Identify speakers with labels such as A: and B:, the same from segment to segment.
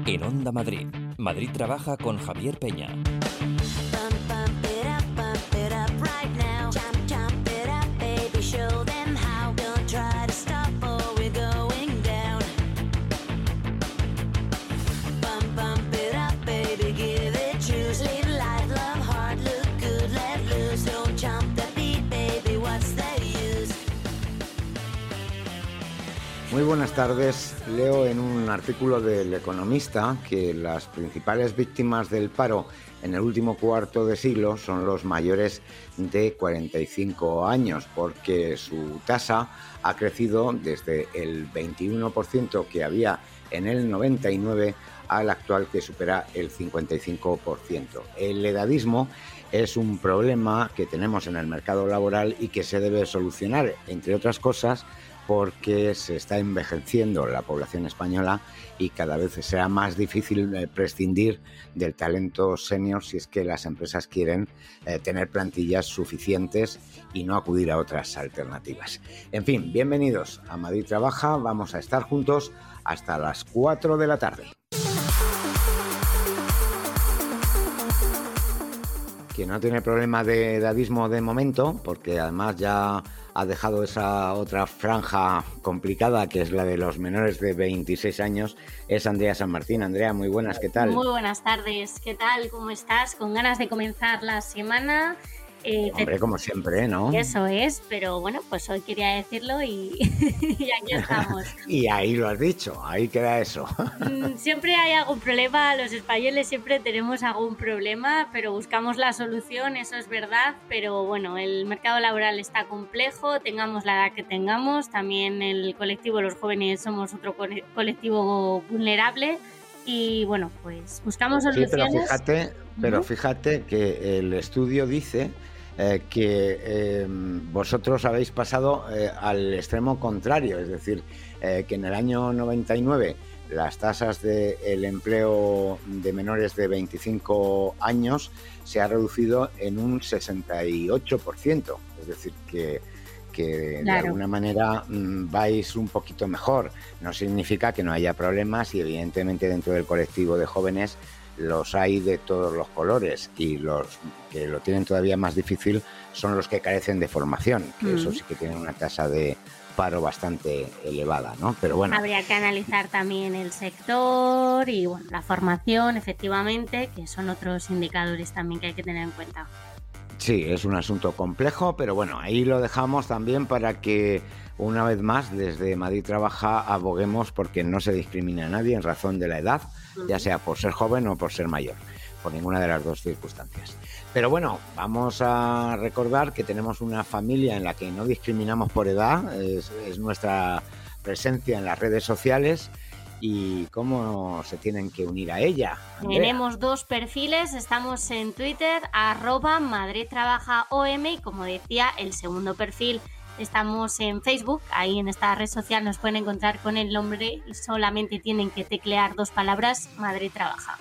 A: En Onda Madrid, Madrid Trabaja con Javier Peña.
B: Muy buenas tardes. Leo en un artículo del Economista que las principales víctimas del paro en el último cuarto de siglo son los mayores de 45 años, porque su tasa ha crecido desde el 21% que había en el 99 al actual que supera el 55%. El edadismo es un problema que tenemos en el mercado laboral y que se debe solucionar, entre otras cosas, porque se está envejeciendo la población española y cada vez será más difícil prescindir del talento senior si es que las empresas quieren tener plantillas suficientes y no acudir a otras alternativas. En fin, bienvenidos a Madrid Trabaja. Vamos a estar juntos hasta las 4 de la tarde. Quien no tiene problema de edadismo de momento, porque además ya ha dejado esa otra franja complicada que es la de los menores de 26 años, es Andrea San Martín. Andrea, muy buenas, ¿qué tal?
C: Muy buenas tardes, ¿qué tal? ¿Cómo estás? ¿Con ganas de comenzar la semana?
B: Hombre, como siempre, ¿no?
C: Eso es, pero bueno, pues hoy quería decirlo y aquí estamos.
B: Y ahí lo has dicho, ahí queda eso.
C: Siempre hay algún problema, los españoles siempre tenemos algún problema, pero buscamos la solución, eso es verdad, pero bueno, el mercado laboral está complejo, tengamos la edad que tengamos, también el colectivo, los jóvenes somos otro colectivo vulnerable. Y bueno, pues buscamos soluciones.
B: Sí, pero fíjate que el estudio dice que vosotros habéis pasado al extremo contrario, es decir, que en el año 99 las tasas del empleo de menores de 25 años se ha reducido en un 68%, es decir, que claro, de alguna manera vais un poquito mejor. No significa que no haya problemas y evidentemente dentro del colectivo de jóvenes los hay de todos los colores y los que lo tienen todavía más difícil son los que carecen de formación, que eso sí que tienen una tasa de paro bastante elevada, ¿no? Pero bueno.
C: Habría que analizar también el sector y bueno, la formación, efectivamente, que son otros indicadores también que hay que tener en cuenta.
B: Sí, es un asunto complejo, pero bueno, ahí lo dejamos también para que una vez más desde Madrid Trabaja aboguemos porque no se discrimine a nadie en razón de la edad, ya sea por ser joven o por ser mayor, por ninguna de las dos circunstancias. Pero bueno, vamos a recordar que tenemos una familia en la que no discriminamos por edad, es nuestra presencia en las redes sociales. ¿Y cómo se tienen que unir a ella, Andrea?
C: Tenemos dos perfiles, estamos en Twitter, @MadridTrabajaOM, y como decía, el segundo perfil estamos en Facebook, ahí en esta red social nos pueden encontrar con el nombre y solamente tienen que teclear dos palabras, Madrid Trabaja.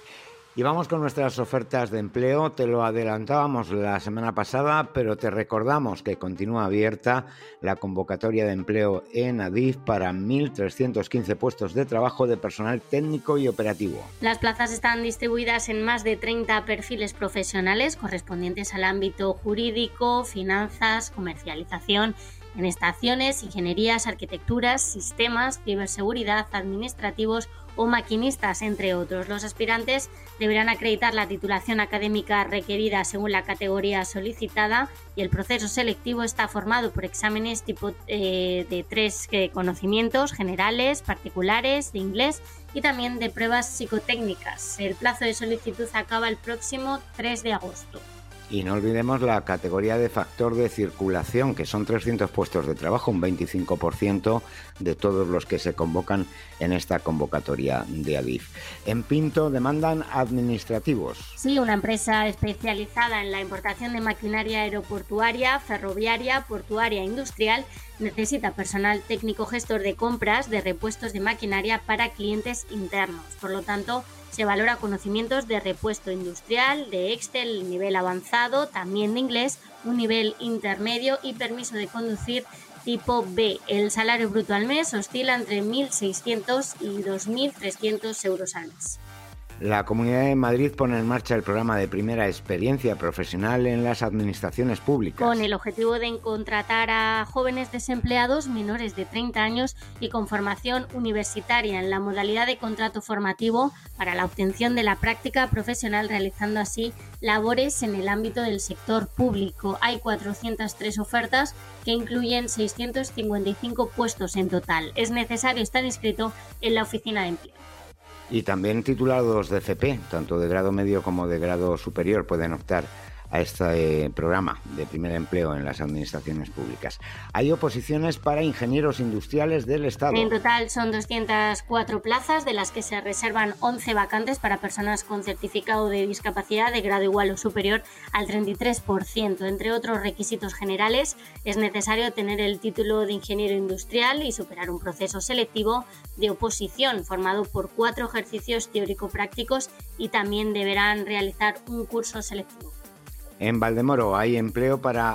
B: Y vamos con nuestras ofertas de empleo. Te lo adelantábamos la semana pasada, pero te recordamos que continúa abierta la convocatoria de empleo en ADIF para 1.315 puestos de trabajo de personal técnico y operativo.
C: Las plazas están distribuidas en más de 30 perfiles profesionales correspondientes al ámbito jurídico, finanzas, comercialización, en estaciones, ingenierías, arquitecturas, sistemas, ciberseguridad, administrativos o maquinistas, entre otros. Los aspirantes deberán acreditar la titulación académica requerida según la categoría solicitada y el proceso selectivo está formado por exámenes tipo de 3 conocimientos generales, particulares, de inglés y también de pruebas psicotécnicas. El plazo de solicitud acaba el próximo 3 de agosto.
B: Y no olvidemos la categoría de factor de circulación, que son 300 puestos de trabajo, un 25% de todos los que se convocan en esta convocatoria de ADIF. En Pinto demandan administrativos.
C: Sí, una empresa especializada en la importación de maquinaria aeroportuaria, ferroviaria, portuaria e industrial necesita personal técnico gestor de compras de repuestos de maquinaria para clientes internos. Por lo tanto, se valora conocimientos de repuesto industrial, de Excel, nivel avanzado, también de inglés, un nivel intermedio y permiso de conducir Tipo B. El salario bruto al mes oscila entre 1.600 y 2.300 euros al mes.
B: La Comunidad de Madrid pone en marcha el programa de primera experiencia profesional en las administraciones públicas.
C: Con el objetivo de contratar a jóvenes desempleados menores de 30 años y con formación universitaria en la modalidad de contrato formativo para la obtención de la práctica profesional, realizando así labores en el ámbito del sector público. Hay 403 ofertas que incluyen 655 puestos en total. Es necesario estar inscrito en la oficina de empleo.
B: Y también titulados de FP, tanto de grado medio como de grado superior, pueden optar a este programa de primer empleo en las administraciones públicas. Hay oposiciones para ingenieros industriales del Estado.
C: En total son 204 plazas, de las que se reservan 11 vacantes para personas con certificado de discapacidad de grado igual o superior al 33%. Entre otros requisitos generales, es necesario tener el título de ingeniero industrial y superar un proceso selectivo de oposición formado por 4 ejercicios teórico-prácticos, y también deberán realizar un curso selectivo.
B: En Valdemoro hay empleo para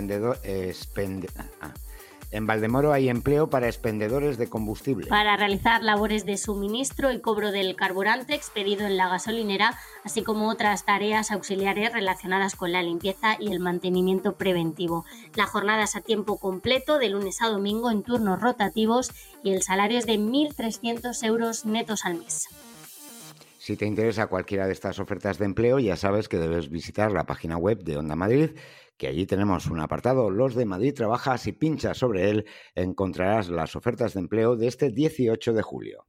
B: expendedores de combustible.
C: Para realizar labores de suministro y cobro del carburante expedido en la gasolinera, así como otras tareas auxiliares relacionadas con la limpieza y el mantenimiento preventivo. La jornada es a tiempo completo, de lunes a domingo, en turnos rotativos, y el salario es de 1.300 euros netos al mes.
B: Si te interesa cualquiera de estas ofertas de empleo, ya sabes que debes visitar la página web de Onda Madrid, que allí tenemos un apartado, Los de Madrid Trabaja. Si pinchas sobre él, encontrarás las ofertas de empleo de este 18 de julio.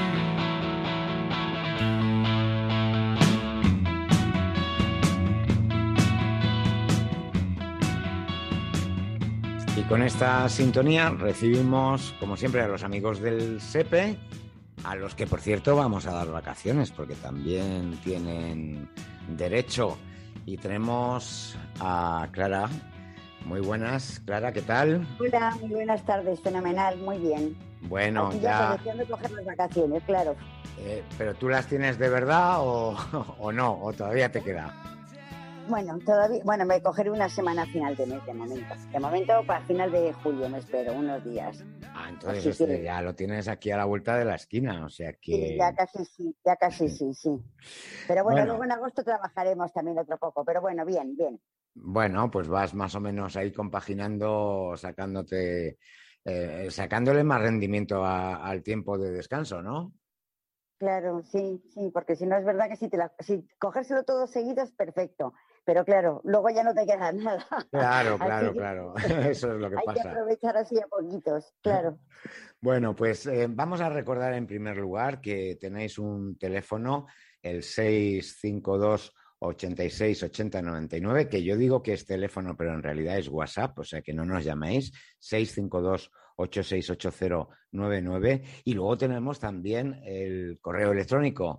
B: Y con esta sintonía recibimos, como siempre, a los amigos del SEPE, a los que, por cierto, vamos a dar vacaciones porque también tienen derecho. Y tenemos a Clara. Muy buenas, Clara, ¿qué tal?
D: Hola, muy buenas tardes, fenomenal, muy bien.
B: Bueno,
D: aquí
B: ya...
D: de coger las vacaciones, claro.
B: ¿Pero tú las tienes de verdad o no? ¿O todavía te queda?
D: Bueno, me cogeré una semana a final de mes, de momento. De momento, para final de julio me espero, unos días.
B: Entonces ya lo tienes aquí a la vuelta de la esquina, o sea que...
D: Sí, ya casi sí. Pero bueno, luego en agosto trabajaremos también otro poco, pero bueno, bien.
B: Bueno, pues vas más o menos ahí compaginando, sacándole más rendimiento al tiempo de descanso, ¿no?
D: Claro, sí, porque si no es verdad que si cogérselo todo seguido es perfecto, pero claro, luego ya no te queda nada.
B: Claro, eso es lo que pasa.
D: Hay que aprovechar así a poquitos, claro.
B: Bueno, pues vamos a recordar en primer lugar que tenéis un teléfono, el 652 86 80 99, que yo digo que es teléfono, pero en realidad es WhatsApp, o sea que no nos llaméis, 652 868099, y luego tenemos también el correo electrónico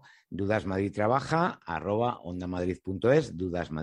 B: dudasmadridtrabaja@ondamadrid.es,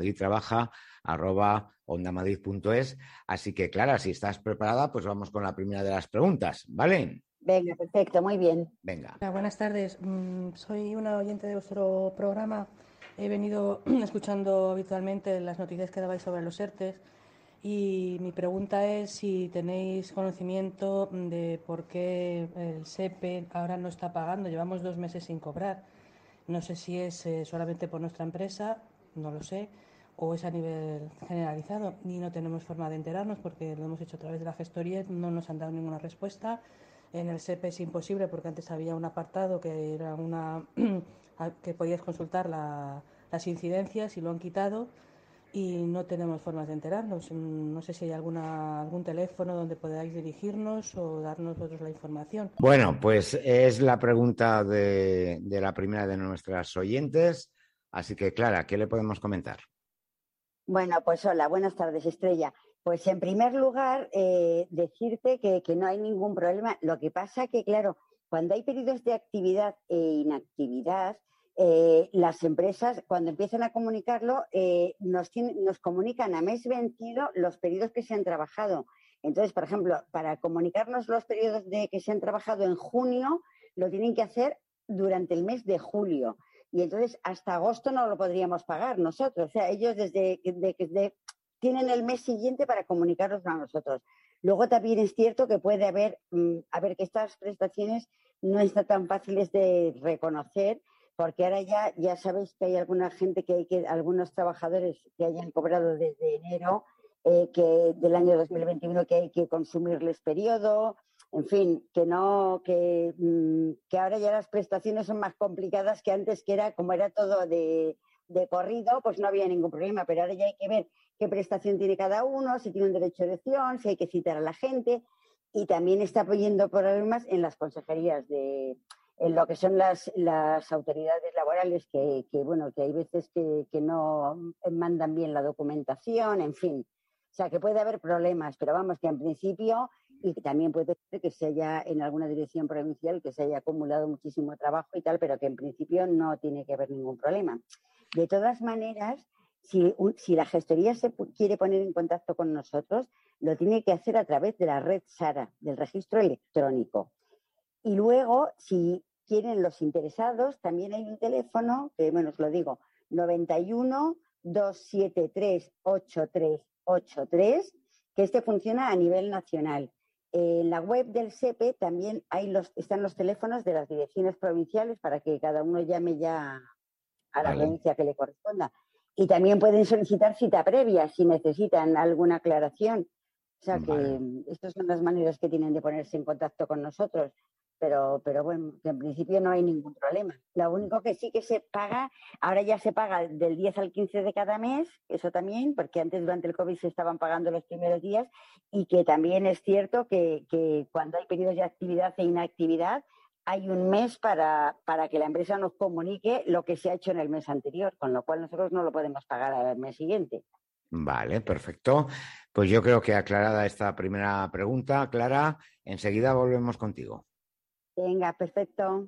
B: dudasmadridtrabaja@ondamadrid.es. Así que, Clara, si estás preparada, pues vamos con la primera de las preguntas, ¿vale?
D: Venga, perfecto, muy bien.
B: Venga.
E: Hola, buenas tardes. Soy una oyente de vuestro programa. He venido escuchando habitualmente las noticias que dabais sobre los ERTES, y mi pregunta es si tenéis conocimiento de por qué el SEPE ahora no está pagando. Llevamos 2 meses sin cobrar. No sé si es solamente por nuestra empresa, no lo sé, o es a nivel generalizado, y no tenemos forma de enterarnos porque lo hemos hecho a través de la gestoría, no nos han dado ninguna respuesta. En el SEPE es imposible porque antes había un apartado que era que podías consultar las incidencias, y lo han quitado y no tenemos formas de enterarnos. No sé si hay algún teléfono donde podáis dirigirnos o darnos vosotros la información.
B: Bueno, pues es la pregunta de la primera de nuestras oyentes, así que, Clara, ¿qué le podemos comentar?
D: Bueno, pues hola, buenas tardes, Estrella. Pues en primer lugar, decirte que no hay ningún problema. Lo que pasa que, claro, cuando hay periodos de actividad e inactividad, las empresas, cuando empiezan a comunicarlo, nos comunican a mes vencido los periodos que se han trabajado. Entonces, por ejemplo, para comunicarnos los periodos que se han trabajado en junio, lo tienen que hacer durante el mes de julio. Y entonces hasta agosto no lo podríamos pagar nosotros. O sea, ellos tienen el mes siguiente para comunicarnos a nosotros. Luego también es cierto que puede haber, que estas prestaciones no están tan fáciles de reconocer, porque ahora ya sabéis que hay alguna gente algunos trabajadores que hayan cobrado desde enero que del año 2021 que hay que consumirles periodo, en fin, que ahora ya las prestaciones son más complicadas que antes, que era como era todo de corrido, pues no había ningún problema, pero ahora ya hay que ver qué prestación tiene cada uno, si tiene un derecho de elección, si hay que citar a la gente, y también está habiendo problemas en las consejerías en lo que son las autoridades laborales, que hay veces que no mandan bien la documentación, en fin. O sea, que puede haber problemas, pero vamos, que en principio, y que también puede ser que se haya en alguna dirección provincial, que se haya acumulado muchísimo trabajo y tal, pero que en principio no tiene que haber ningún problema. De todas maneras, si la gestoría se quiere poner en contacto con nosotros, lo tiene que hacer a través de la red SARA, del registro electrónico. Y luego, si quieren los interesados, también hay un teléfono, que os lo digo, 91 273 8383, que funciona a nivel nacional. En la web del SEPE también están los teléfonos de las direcciones provinciales para que cada uno llame ya a la provincia que le corresponda. Y también pueden solicitar cita previa si necesitan alguna aclaración. O sea que estas son las maneras que tienen de ponerse en contacto con nosotros. Pero bueno, que en principio no hay ningún problema. Lo único que sí que se paga, ahora ya se paga del 10 al 15 de cada mes, eso también, porque antes durante el COVID se estaban pagando los primeros días, y que también es cierto que cuando hay periodos de actividad e inactividad, hay un mes para que la empresa nos comunique lo que se ha hecho en el mes anterior, con lo cual nosotros no lo podemos pagar al mes siguiente.
B: Vale, perfecto. Pues yo creo que aclarada esta primera pregunta, Clara, enseguida volvemos contigo.
D: Venga, perfecto.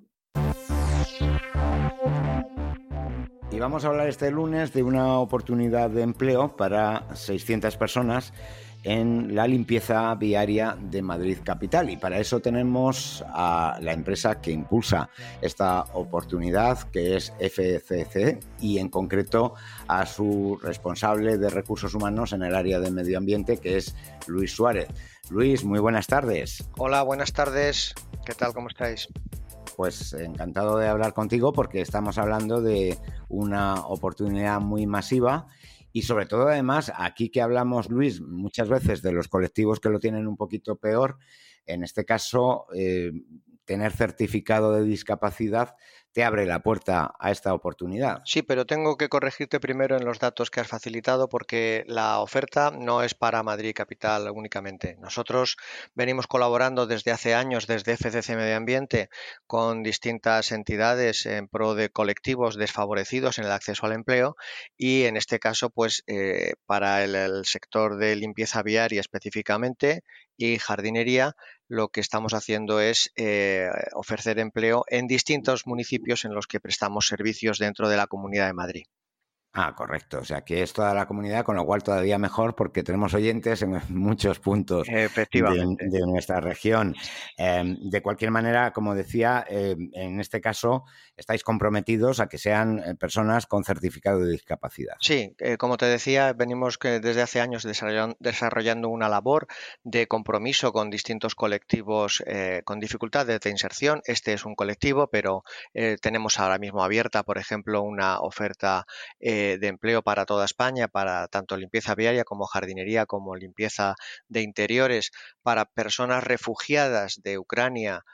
B: Y vamos a hablar este lunes de una oportunidad de empleo para 600 personas en la limpieza viaria de Madrid Capital. Y para eso tenemos a la empresa que impulsa esta oportunidad, que es FCC, y en concreto a su responsable de recursos humanos en el área de medio ambiente, que es Luis Suárez. Luis, muy buenas tardes.
F: Hola, buenas tardes. ¿Qué tal? ¿Cómo estáis?
B: Pues encantado de hablar contigo, porque estamos hablando de una oportunidad muy masiva y sobre todo, además, aquí que hablamos, Luis, muchas veces de los colectivos que lo tienen un poquito peor, en este caso, tener certificado de discapacidad te abre la puerta a esta oportunidad.
F: Sí, pero tengo que corregirte primero en los datos que has facilitado, porque la oferta no es para Madrid Capital únicamente. Nosotros venimos colaborando desde hace años, desde FCC Medio Ambiente, con distintas entidades en pro de colectivos desfavorecidos en el acceso al empleo, y en este caso, pues para el sector de limpieza viaria específicamente y jardinería, lo que estamos haciendo es ofrecer empleo en distintos municipios en los que prestamos servicios dentro de la Comunidad de Madrid.
B: Ah, correcto. O sea, que es toda la comunidad, con lo cual todavía mejor, porque tenemos oyentes en muchos puntos de nuestra región. De cualquier manera, como decía, en este caso estáis comprometidos a que sean personas con certificado de discapacidad.
F: Sí, como te decía, venimos desde hace años desarrollando una labor de compromiso con distintos colectivos con dificultades de inserción. Este es un colectivo, pero tenemos ahora mismo abierta, por ejemplo, una oferta de empleo para toda España, para tanto limpieza viaria como jardinería, como limpieza de interiores, para personas refugiadas de Ucrania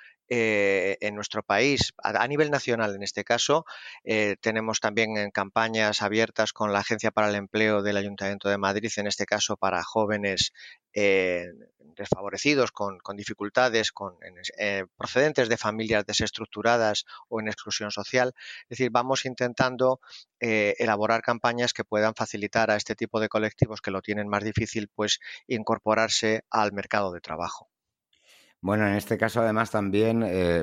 F: en nuestro país, a nivel nacional en este caso. Tenemos también campañas abiertas con la Agencia para el Empleo del Ayuntamiento de Madrid, en este caso para jóvenes desfavorecidos, con dificultades, procedentes de familias desestructuradas o en exclusión social. Es decir, vamos intentando elaborar campañas que puedan facilitar a este tipo de colectivos que lo tienen más difícil, pues incorporarse al mercado de trabajo.
B: Bueno, en este caso además también,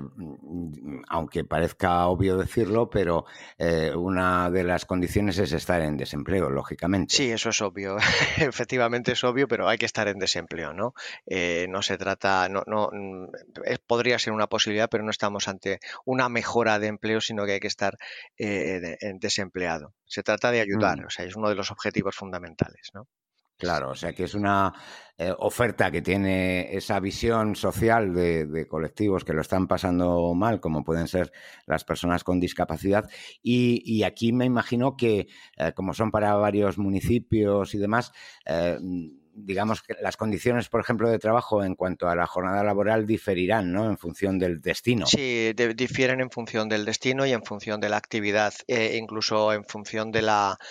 B: aunque parezca obvio decirlo, pero una de las condiciones es estar en desempleo, lógicamente.
F: Sí, eso es obvio. Efectivamente es obvio, pero hay que estar en desempleo, ¿no? No se trata, podría ser una posibilidad, pero no estamos ante una mejora de empleo, sino que hay que estar desempleado. Se trata de ayudar, o sea, es uno de los objetivos fundamentales, ¿no?
B: Claro, o sea que es una oferta que tiene esa visión social de colectivos que lo están pasando mal, como pueden ser las personas con discapacidad. Y aquí me imagino que, como son para varios municipios y demás, digamos que las condiciones, por ejemplo, de trabajo en cuanto a la jornada laboral diferirán, ¿no?, en función del destino.
F: Sí, difieren en función del destino y en función de la actividad, incluso en función de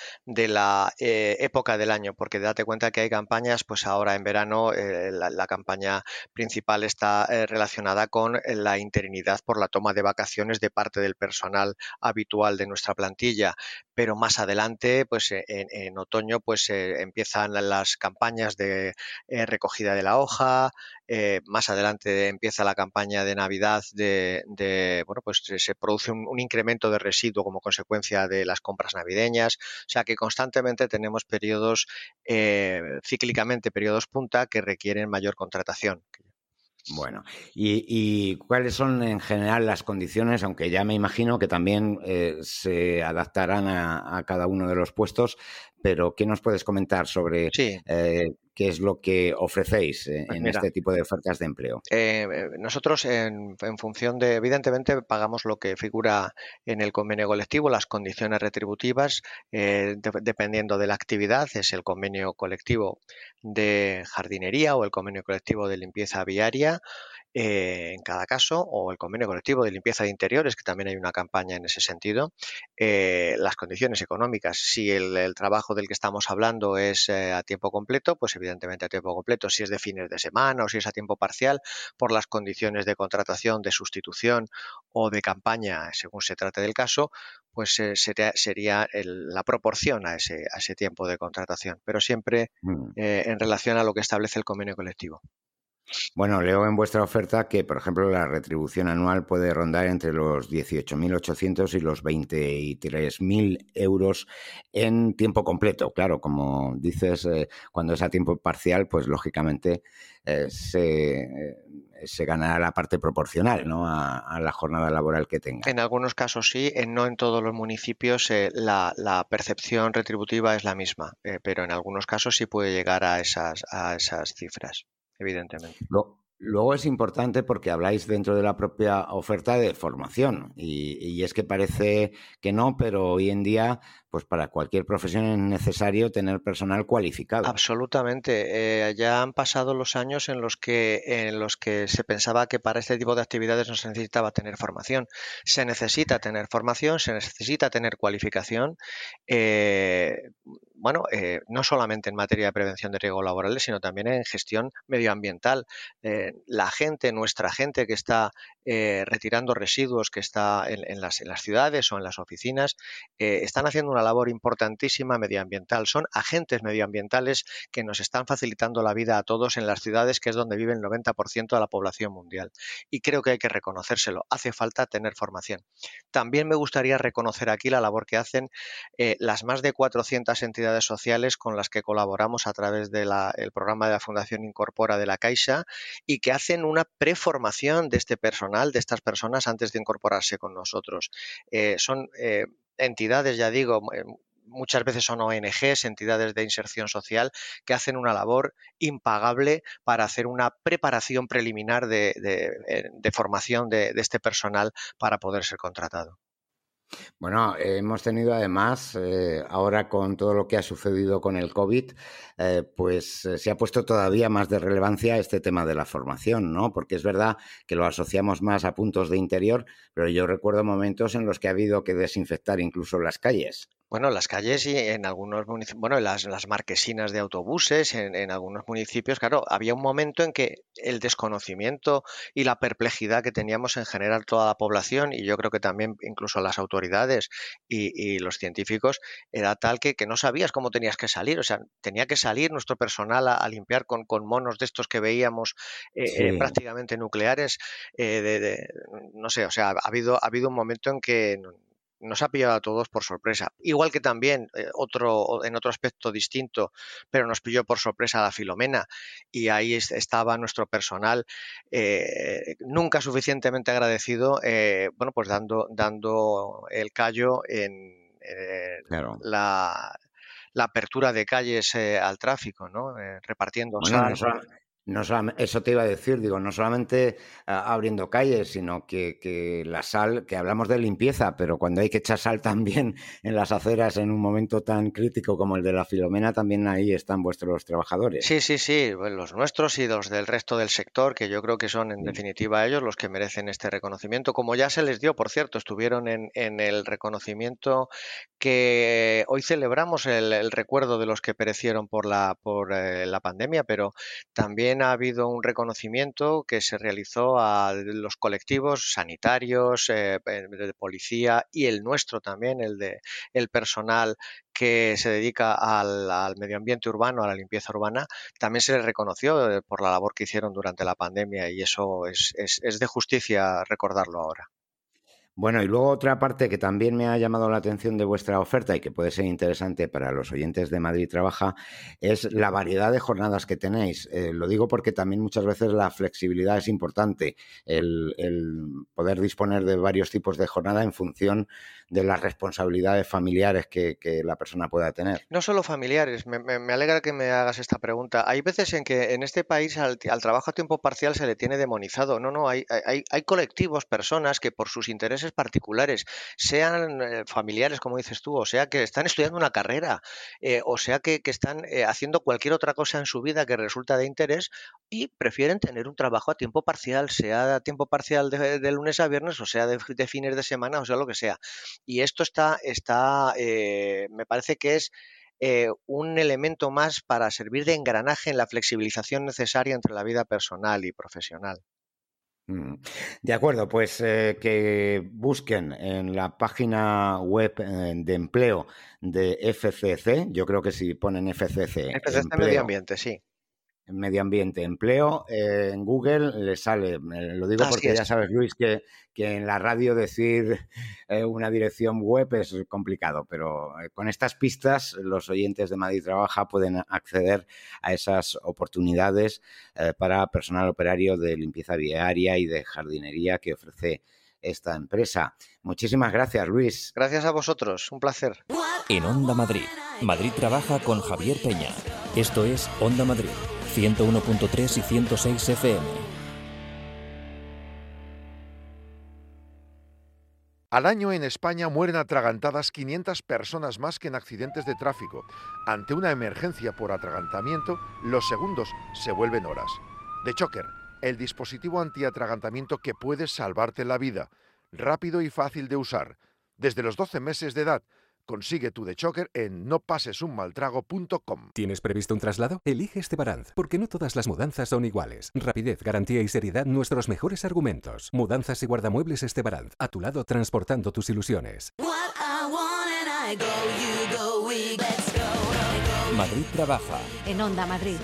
F: la época del año, porque date cuenta que hay campañas, pues ahora en verano la campaña principal está relacionada con la interinidad por la toma de vacaciones de parte del personal habitual de nuestra plantilla, pero más adelante, pues en otoño, pues empiezan las campañas de recogida de la hoja. Más adelante empieza la campaña de Navidad bueno, pues se produce un incremento de residuo como consecuencia de las compras navideñas. O sea que constantemente tenemos periodos, cíclicamente periodos punta que requieren mayor contratación.
B: Bueno, ¿y cuáles son en general las condiciones? Aunque ya me imagino que también se adaptarán a cada uno de los puestos, pero ¿qué nos puedes comentar sobre
F: Sí,
B: qué es lo que ofrecéis
F: pues
B: en
F: mira,
B: este tipo de ofertas de empleo?
F: nosotros en función de, evidentemente, pagamos lo que figura en el convenio colectivo, las condiciones retributivas, dependiendo de la actividad, es el convenio colectivo de jardinería o el convenio colectivo de limpieza viaria, en cada caso, o el convenio colectivo de limpieza de interiores, que también hay una campaña en ese sentido. Las condiciones económicas, si el trabajo del que estamos hablando es a tiempo completo, pues evidentemente a tiempo completo. Si es de fines de semana o si es a tiempo parcial, por las condiciones de contratación, de sustitución o de campaña, según se trate del caso, pues sería la proporción a ese tiempo de contratación, pero siempre
B: Mm.
F: en relación a lo que establece el convenio colectivo.
B: Bueno, leo en vuestra oferta que, por ejemplo, la retribución anual puede rondar entre los 18.800 y los 23.000 euros en tiempo completo. Claro, como dices, cuando es a tiempo parcial, pues lógicamente se ganará la parte proporcional, ¿no?, a la jornada laboral que tengan.
F: En algunos casos sí, no en todos los municipios la percepción retributiva es la misma, pero en algunos casos sí puede llegar a esas cifras, evidentemente.
B: Luego es importante porque habláis dentro de la propia oferta de formación y es que parece que no, pero hoy en día, pues para cualquier profesión es necesario tener personal cualificado.
F: Absolutamente. Ya han pasado los años en los que se pensaba que para este tipo de actividades no se necesitaba tener formación. Se necesita tener formación, se necesita tener cualificación. eh, bueno, no solamente en materia de prevención de riesgos laborales, sino también en gestión medioambiental. Nuestra gente que está retirando residuos, que está en las ciudades o en las oficinas, están haciendo una labor importantísima medioambiental. Son agentes medioambientales que nos están facilitando la vida a todos en las ciudades, que es donde vive el 90% de la población mundial. Y creo que hay que reconocérselo. Hace falta tener formación. También me gustaría reconocer aquí la labor que hacen las más de 400 entidades sociales con las que colaboramos a través del programa de la Fundación Incorpora de la Caixa y que hacen una preformación de este personal, de estas personas, antes de incorporarse con nosotros. Son entidades, ya digo, muchas veces son ONGs, entidades de inserción social, que hacen una labor impagable para hacer una preparación preliminar de formación de este personal para poder ser contratado.
B: Bueno, hemos tenido además, ahora con todo lo que ha sucedido con el COVID, pues se ha puesto todavía más de relevancia este tema de la formación, ¿no? Porque es verdad que lo asociamos más a puntos de interior, pero yo recuerdo momentos en los que ha habido que desinfectar incluso las calles.
F: Bueno, las calles y en algunos municipios, bueno, las marquesinas de autobuses, en algunos municipios, claro, había un momento en que el desconocimiento y la perplejidad que teníamos en general toda la población, y yo creo que también incluso las autoridades y los científicos, era tal que no sabías cómo tenías que salir. O sea, tenía que salir nuestro personal a limpiar con monos de estos que veíamos
B: Sí.
F: prácticamente nucleares. No sé, o sea, ha habido un momento en que nos ha pillado a todos por sorpresa. Igual que también en otro aspecto distinto, pero nos pilló por sorpresa la Filomena y ahí estaba nuestro personal nunca suficientemente agradecido, bueno, pues dando el callo en
B: Claro.
F: la la apertura de calles al tráfico, ¿no? Repartiendo
B: Bueno,
F: sal.
B: eso te iba a decir, digo, no solamente abriendo calles, sino que la sal, que hablamos de limpieza, pero cuando hay que echar sal también en las aceras en un momento tan crítico como el de la Filomena, también ahí están vuestros trabajadores.
F: Sí, bueno, los nuestros y los del resto del sector, que yo creo que son en
B: Sí.
F: definitiva ellos los que merecen este reconocimiento, como ya se les dio, por cierto, estuvieron en el reconocimiento que hoy celebramos el recuerdo de los que perecieron por la pandemia, pero también ha habido un reconocimiento que se realizó a los colectivos sanitarios, de policía y el nuestro también, el personal que se dedica al medio ambiente urbano, a la limpieza urbana, también se les reconoció por la labor que hicieron durante la pandemia y eso es de justicia recordarlo ahora.
B: Bueno, y luego otra parte que también me ha llamado la atención de vuestra oferta y que puede ser interesante para los oyentes de Madrid Trabaja es la variedad de jornadas que tenéis. Lo digo porque también muchas veces la flexibilidad es importante, el poder disponer de varios tipos de jornada en función de las responsabilidades familiares que la persona pueda tener.
F: No solo familiares, me alegra que me hagas esta pregunta. Hay veces en que en este país al trabajo a tiempo parcial se le tiene demonizado. No, hay colectivos, personas que por sus intereses particulares, sean familiares, como dices tú, o sea que están estudiando una carrera, o sea que están haciendo cualquier otra cosa en su vida que resulta de interés y prefieren tener un trabajo a tiempo parcial, sea a tiempo parcial de lunes a viernes, o sea de fines de semana, o sea lo que sea. Y esto me parece que es un elemento más para servir de engranaje en la flexibilización necesaria entre la vida personal y profesional.
B: De acuerdo, pues que busquen en la página web de empleo de FCC, yo creo que si ponen FCC,
F: FCC Medio Ambiente, sí.
B: Medio Ambiente, empleo, en Google le sale. Lo digo
F: Así
B: porque
F: es.
B: ya sabes, Luis, que en la radio decir una dirección web es complicado, pero con estas pistas los oyentes de Madrid Trabaja pueden acceder a esas oportunidades para personal operario de limpieza viaria y de jardinería que ofrece esta empresa. Muchísimas gracias, Luis.
F: Gracias a vosotros, un placer.
A: En Onda Madrid, Madrid Trabaja con Javier Peña. Esto es Onda Madrid, 101.3 y 106 FM.
G: Al año en España mueren atragantadas 500 personas más que en accidentes de tráfico. Ante una emergencia por atragantamiento, los segundos se vuelven horas. The Choker, el dispositivo antiatragantamiento que puede salvarte la vida. Rápido y fácil de usar. Desde los 12 meses de edad. Consigue tu The Choker en nopasesunmaltrago.com.
H: ¿Tienes previsto un traslado? Elige Estebaranz, porque no todas las mudanzas son iguales. Rapidez, garantía y seriedad, nuestros mejores argumentos. Mudanzas y guardamuebles Estebaranz, a tu lado transportando tus ilusiones.
A: Madrid Trabaja.
I: En Onda Madrid.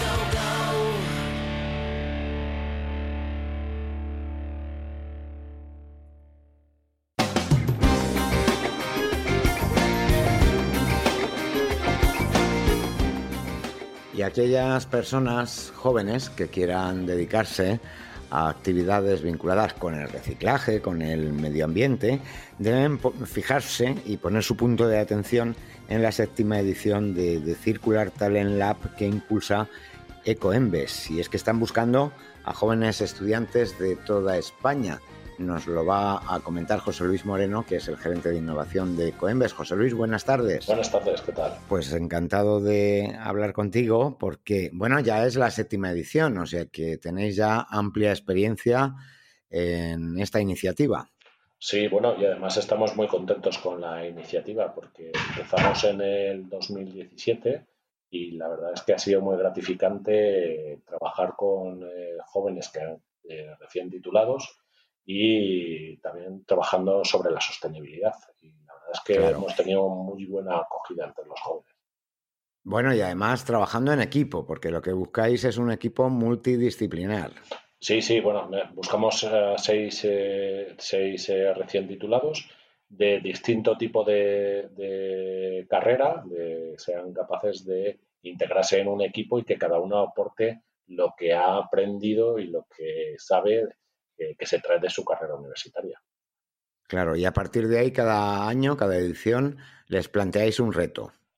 B: Y aquellas personas jóvenes que quieran dedicarse a actividades vinculadas con el reciclaje, con el medio ambiente, deben fijarse y poner su punto de atención en la 7ª edición de Circular Talent Lab que impulsa Ecoembes. Y es que están buscando a jóvenes estudiantes de toda España. Nos lo va a comentar José Luis Moreno, que es el gerente de innovación de Ecoembes. José Luis, buenas tardes.
J: Buenas tardes, ¿qué tal?
B: Pues encantado de hablar contigo porque, bueno, ya es la 7ª edición, o sea que tenéis ya amplia experiencia en esta iniciativa.
J: Sí, bueno, y además estamos muy contentos con la iniciativa porque empezamos en el 2017 y la verdad es que ha sido muy gratificante trabajar con jóvenes que recién titulados y también trabajando sobre la sostenibilidad. Y la verdad es que hemos tenido muy buena acogida entre los jóvenes.
B: Bueno, y además trabajando en equipo, porque lo que buscáis es un equipo multidisciplinar.
J: Sí, bueno, buscamos 6 recién titulados de distinto tipo de carrera, sean capaces de integrarse en un equipo y que cada uno aporte lo que ha aprendido y lo que sabe que se trae de su carrera universitaria.
B: Claro, y a partir de ahí cada año, cada edición, les planteáis un reto.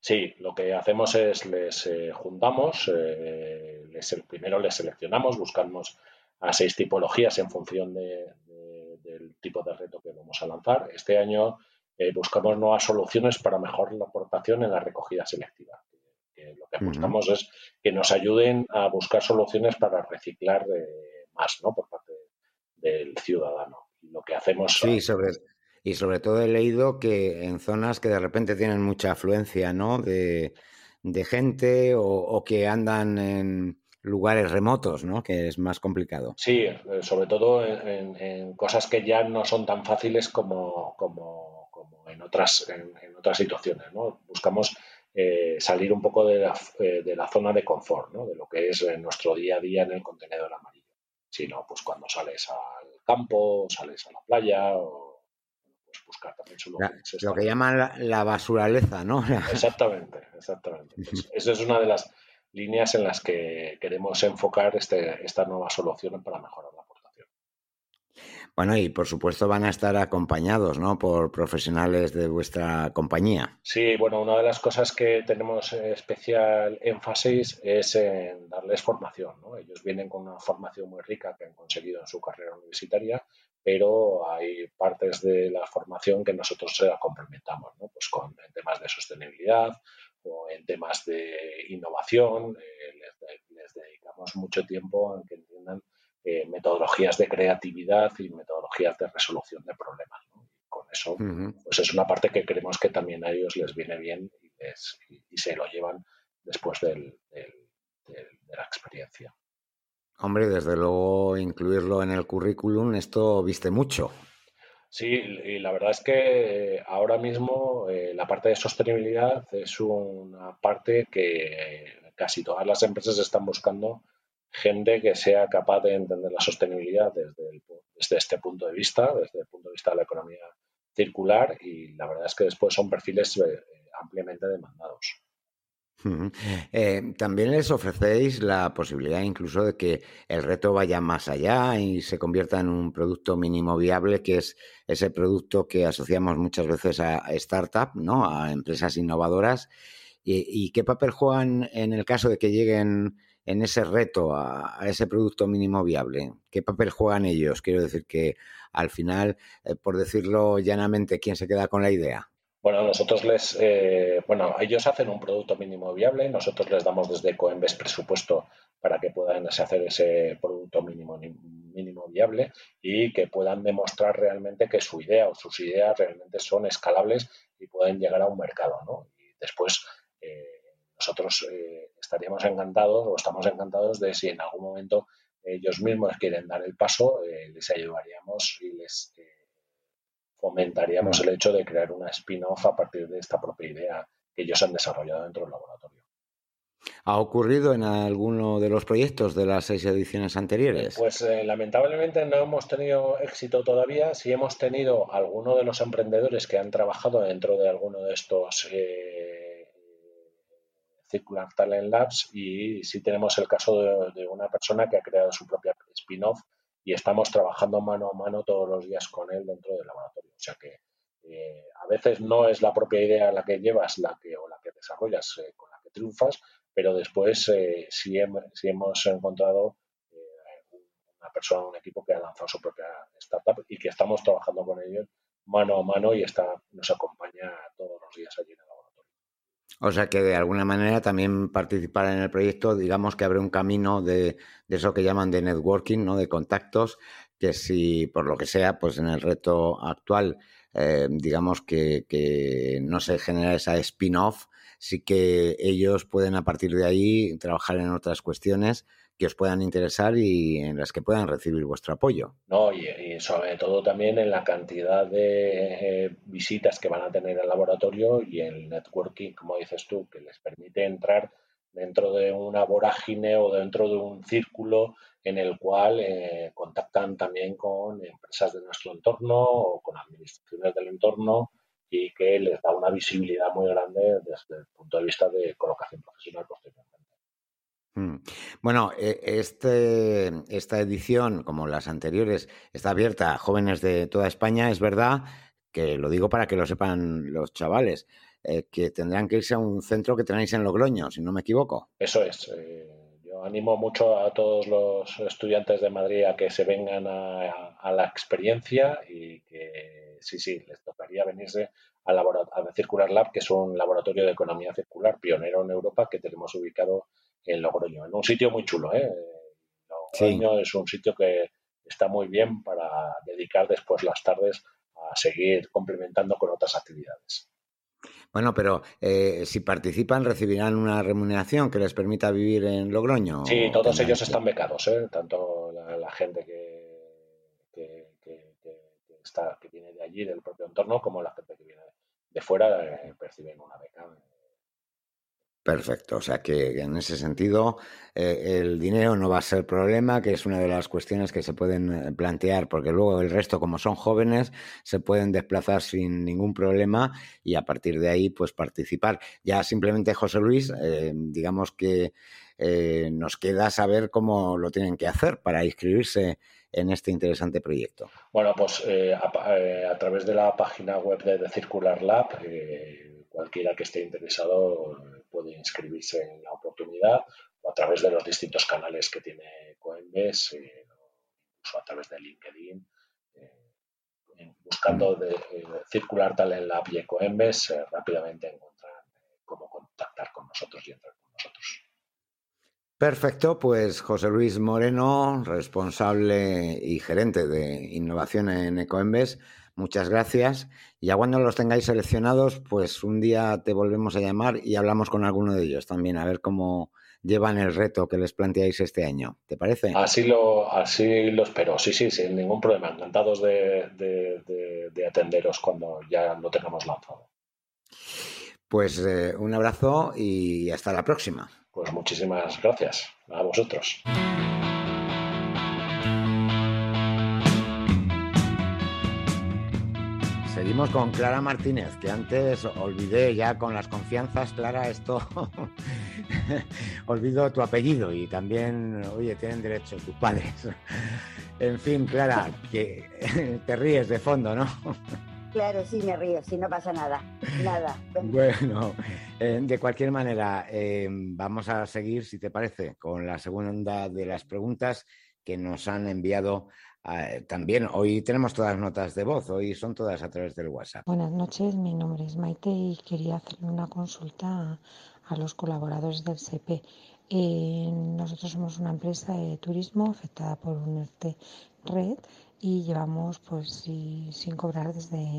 J: Sí, lo que hacemos es les juntamos, primero les seleccionamos, buscamos a 6 tipologías en función del tipo de reto que vamos a lanzar. Este año buscamos nuevas soluciones para mejorar la aportación en la recogida selectiva. Lo que buscamos es que nos ayuden a buscar soluciones para reciclar más, ¿no? Por parte del ciudadano. Lo que hacemos...
B: Sí, sobre todo he leído que en zonas que de repente tienen mucha afluencia, ¿no? de gente o que andan en lugares remotos, ¿no? Que es más complicado.
J: Sí, sobre todo en cosas que ya no son tan fáciles como en otras situaciones, ¿no? Buscamos salir un poco de la zona de confort, ¿no? De lo que es nuestro día a día en el contenedor amarillo. Si no, pues cuando sales al campo, sales a la playa, o pues buscar también soluciones.
B: Lo que llaman la basuraleza, ¿no?
J: Exactamente. Pues esa es una de las líneas en las que queremos enfocar estas nuevas soluciones para mejorar la aportación.
B: Bueno, y por supuesto van a estar acompañados, ¿no? Por profesionales de vuestra compañía.
J: Sí, bueno, una de las cosas que tenemos especial énfasis es en darles formación, ¿no? Ellos vienen con una formación muy rica que han conseguido en su carrera universitaria, pero hay partes de la formación que nosotros se la complementamos, ¿no? Pues en temas de sostenibilidad o en temas de innovación, les dedicamos mucho tiempo a que entiendan metodologías de creatividad y metodologías de resolución de problemas, ¿no? Y con eso, pues es una parte que creemos que también a ellos les viene bien y se lo llevan después de la experiencia.
B: Hombre, desde luego incluirlo en el currículum, esto viste mucho.
J: Sí, y la verdad es que ahora mismo la parte de sostenibilidad es una parte que casi todas las empresas están buscando gente que sea capaz de entender la sostenibilidad desde este punto de vista, desde el punto de vista de la economía circular, y la verdad es que después son perfiles ampliamente demandados.
B: También les ofrecéis la posibilidad incluso de que el reto vaya más allá y se convierta en un producto mínimo viable, que es ese producto que asociamos muchas veces a startup, ¿no? A empresas innovadoras. ¿Y qué papel juegan en el caso de que lleguen en ese reto a ese producto mínimo viable? ¿Qué papel juegan ellos? Quiero decir que al final, por decirlo llanamente, ¿quién se queda con la idea?
J: Bueno, nosotros ellos hacen un producto mínimo viable, nosotros les damos desde Coembes presupuesto para que puedan hacer ese producto mínimo viable y que puedan demostrar realmente que su idea o sus ideas realmente son escalables y pueden llegar a un mercado, ¿no? Y después nosotros estaríamos encantados o estamos encantados de si en algún momento ellos mismos quieren dar el paso, les ayudaríamos y les fomentaríamos el hecho de crear una spin-off a partir de esta propia idea que ellos han desarrollado dentro del laboratorio.
B: ¿Ha ocurrido en alguno de los proyectos de las 6 ediciones anteriores?
J: Pues lamentablemente no hemos tenido éxito todavía. Sí hemos tenido algunos de los emprendedores que han trabajado dentro de alguno de estos Circular Talent Labs, y sí tenemos el caso de una persona que ha creado su propia spin-off y estamos trabajando mano a mano todos los días con él dentro del laboratorio. O sea que a veces no es la propia idea la que llevas la que desarrollas con la que triunfas, pero después sí hemos encontrado una persona, un equipo que ha lanzado su propia startup y que estamos trabajando con ellos mano a mano y nos acompaña todos los días allí en el laboratorio.
B: O sea que de alguna manera también participar en el proyecto, digamos que abre un camino de eso que llaman de networking, ¿no? De contactos, que si por lo que sea, pues en el reto actual, digamos que no se genera esa spin-off, sí que ellos pueden a partir de ahí trabajar en otras cuestiones que os puedan interesar y en las que puedan recibir vuestro apoyo.
J: No, y sobre todo también en la cantidad de visitas que van a tener al laboratorio y el networking, como dices tú, que les permite entrar dentro de una vorágine o dentro de un círculo en el cual contactan también con empresas de nuestro entorno o con administraciones del entorno, y que les da una visibilidad muy grande desde el punto de vista de colocación profesional posteriormente.
B: Bueno, esta edición, como las anteriores, está abierta a jóvenes de toda España. Es verdad que lo digo para que lo sepan los chavales. que tendrán que irse a un centro que tenéis en Logroño, si no me equivoco.
J: Eso es. Yo animo mucho a todos los estudiantes de Madrid a que se vengan a la experiencia y que sí, les tocaría venirse a Circular Lab, que es un laboratorio de economía circular pionero en Europa que tenemos ubicado en Logroño, en un sitio muy chulo. Logroño es un sitio que está muy bien para dedicar después las tardes a seguir complementando con otras actividades.
B: Bueno, pero si participan, ¿recibirán una remuneración que les permita vivir en Logroño?
J: Sí, todos ellos están becados, tanto la gente que viene de allí, del propio entorno, como la gente que viene de fuera, perciben una beca.
B: Perfecto, o sea que en ese sentido el dinero no va a ser problema, que es una de las cuestiones que se pueden plantear, porque luego el resto, como son jóvenes, se pueden desplazar sin ningún problema y a partir de ahí pues participar. Ya simplemente, José Luis, digamos que nos queda saber cómo lo tienen que hacer para inscribirse en este interesante proyecto.
J: Bueno, pues a través de la página web de Circular Lab, cualquiera que esté interesado puede inscribirse en la oportunidad o a través de los distintos canales que tiene Coembes, incluso a través de LinkedIn, buscando Circular Talent Lab y Coembes, rápidamente encuentran cómo contactar con nosotros y entrar con nosotros.
B: Perfecto, pues José Luis Moreno, responsable y gerente de innovación en Ecoembes, muchas gracias. Ya cuando los tengáis seleccionados, pues un día te volvemos a llamar y hablamos con alguno de ellos también, a ver cómo llevan el reto que les planteáis este año. ¿Te parece?
J: Así lo espero, sí, sin ningún problema. Encantados de atenderos cuando ya lo tengamos lanzado.
B: Pues un abrazo y hasta la próxima.
J: Pues muchísimas gracias a vosotros.
B: Seguimos con Clara Martínez, que antes olvidé ya con las confianzas, Clara, esto olvido tu apellido y también, oye, tienen derecho tus padres. En fin, Clara, que te ríes de fondo, ¿no?
D: Claro, sí, me río, sí, no pasa nada.
B: Bueno, de cualquier manera, vamos a seguir, si te parece, con la segunda de las preguntas que nos han enviado también. Hoy tenemos todas notas de voz, hoy son todas a través del WhatsApp.
I: Buenas noches, mi nombre es Maite y quería hacerle una consulta a los colaboradores del SEPE. Nosotros somos una empresa de turismo afectada por un ERTE Red y llevamos pues sin cobrar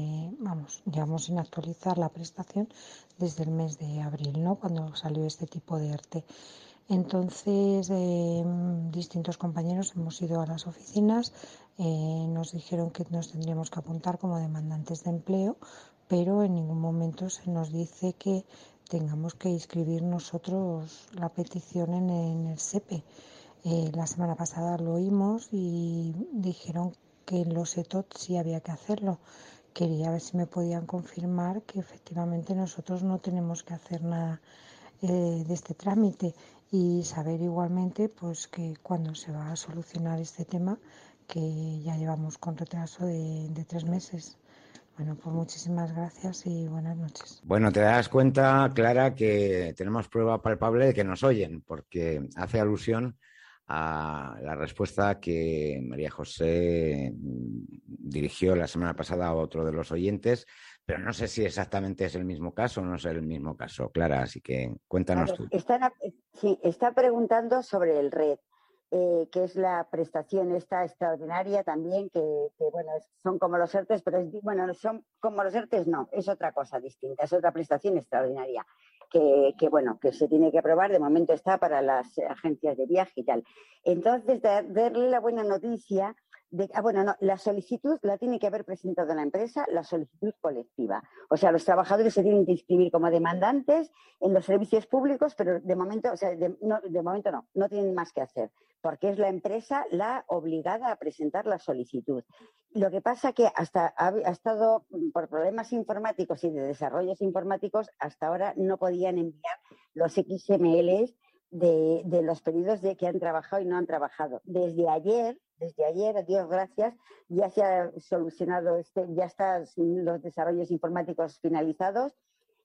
I: llevamos sin actualizar la prestación desde el mes de abril, ¿no? Cuando salió este tipo de ERTE. Entonces, distintos compañeros hemos ido a las oficinas, nos dijeron que nos tendríamos que apuntar como demandantes de empleo, pero en ningún momento se nos dice que tengamos que inscribir nosotros la petición en el SEPE. La semana pasada lo oímos y dijeron que en los ETOT sí había que hacerlo. Quería ver si me podían confirmar que efectivamente nosotros no tenemos que hacer nada de este trámite y saber igualmente pues que cuando se va a solucionar este tema, que ya llevamos con retraso de 3 meses. Bueno, pues muchísimas gracias y buenas noches.
B: Bueno, te das cuenta, Clara, que tenemos prueba palpable de que nos oyen, porque hace alusión a la respuesta que María José dirigió la semana pasada a otro de los oyentes, pero no sé si exactamente es el mismo caso o no es el mismo caso, Clara, así que cuéntanos tú.
D: Está preguntando sobre el RED, que es la prestación esta extraordinaria también, que bueno, son como los ERTES, pero son como los ERTES, no, es otra cosa distinta, es otra prestación extraordinaria, que se tiene que aprobar, de momento está para las agencias de viaje y tal. Entonces, darle la buena noticia la solicitud la tiene que haber presentado la empresa, la solicitud colectiva. O sea, los trabajadores se tienen que inscribir como demandantes en los servicios públicos, pero de momento, no tienen más que hacer, porque es la empresa la obligada a presentar la solicitud. Lo que pasa que ha estado, por problemas informáticos y de desarrollos informáticos, hasta ahora no podían enviar los XMLs de los pedidos de que han trabajado y no han trabajado. Desde ayer, a Dios gracias, ya se ha solucionado ya están los desarrollos informáticos finalizados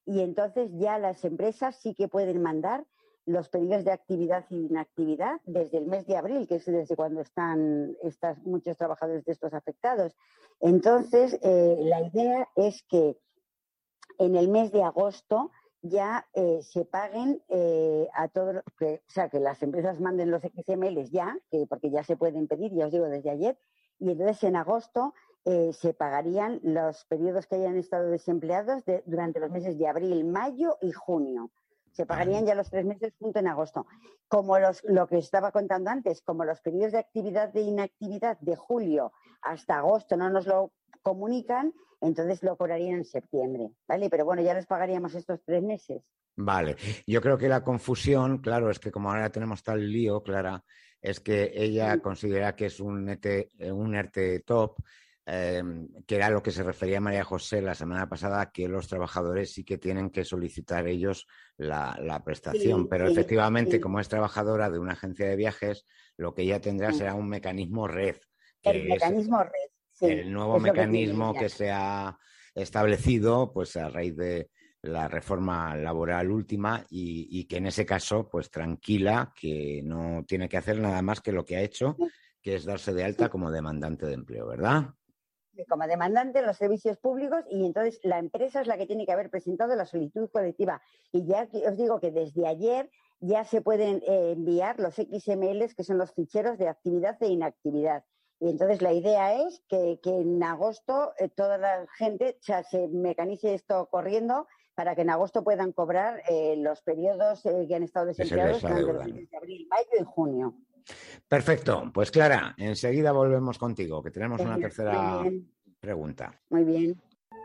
D: y entonces ya las empresas sí que pueden mandar los pedidos de actividad e inactividad desde el mes de abril, que es desde cuando están muchos trabajadores de estos afectados. Entonces, la idea es que en el mes de agosto ya se paguen a todos, o sea, que las empresas manden los XMLs ya, porque ya se pueden pedir, ya os digo, desde ayer, y entonces en agosto se pagarían los periodos que hayan estado desempleados durante los meses de abril, mayo y junio. Se pagarían ya los 3 meses junto en agosto. Como lo que estaba contando antes, como los periodos de actividad e inactividad de julio hasta agosto no nos lo comunican, entonces lo cobrarían en septiembre, ¿vale? Pero bueno, ya les pagaríamos estos 3 meses.
B: Vale, yo creo que la confusión, claro, es que como ahora tenemos tal lío, Clara, es que ella considera que es un ERTE top, que era lo que se refería María José la semana pasada, que los trabajadores sí que tienen que solicitar ellos la prestación, pero efectivamente, como es trabajadora de una agencia de viajes, lo que ella tendrá será un mecanismo red.
D: El mecanismo red, sí.
B: El nuevo mecanismo que se ha establecido pues a raíz de la reforma laboral última y que en ese caso, pues tranquila, que no tiene que hacer nada más que lo que ha hecho, que es darse de alta como demandante de empleo, ¿verdad?
D: Como demandante en los servicios públicos, y entonces la empresa es la que tiene que haber presentado la solicitud colectiva. Y ya os digo que desde ayer ya se pueden enviar los XMLs, que son los ficheros de actividad e inactividad. Y entonces la idea es que en agosto toda la gente se mecanice esto corriendo para que en agosto puedan cobrar los periodos que han estado desempleados durante los meses de abril, mayo y junio.
B: Perfecto. Pues Clara, enseguida volvemos contigo, que tenemos una tercera pregunta.
D: Muy bien.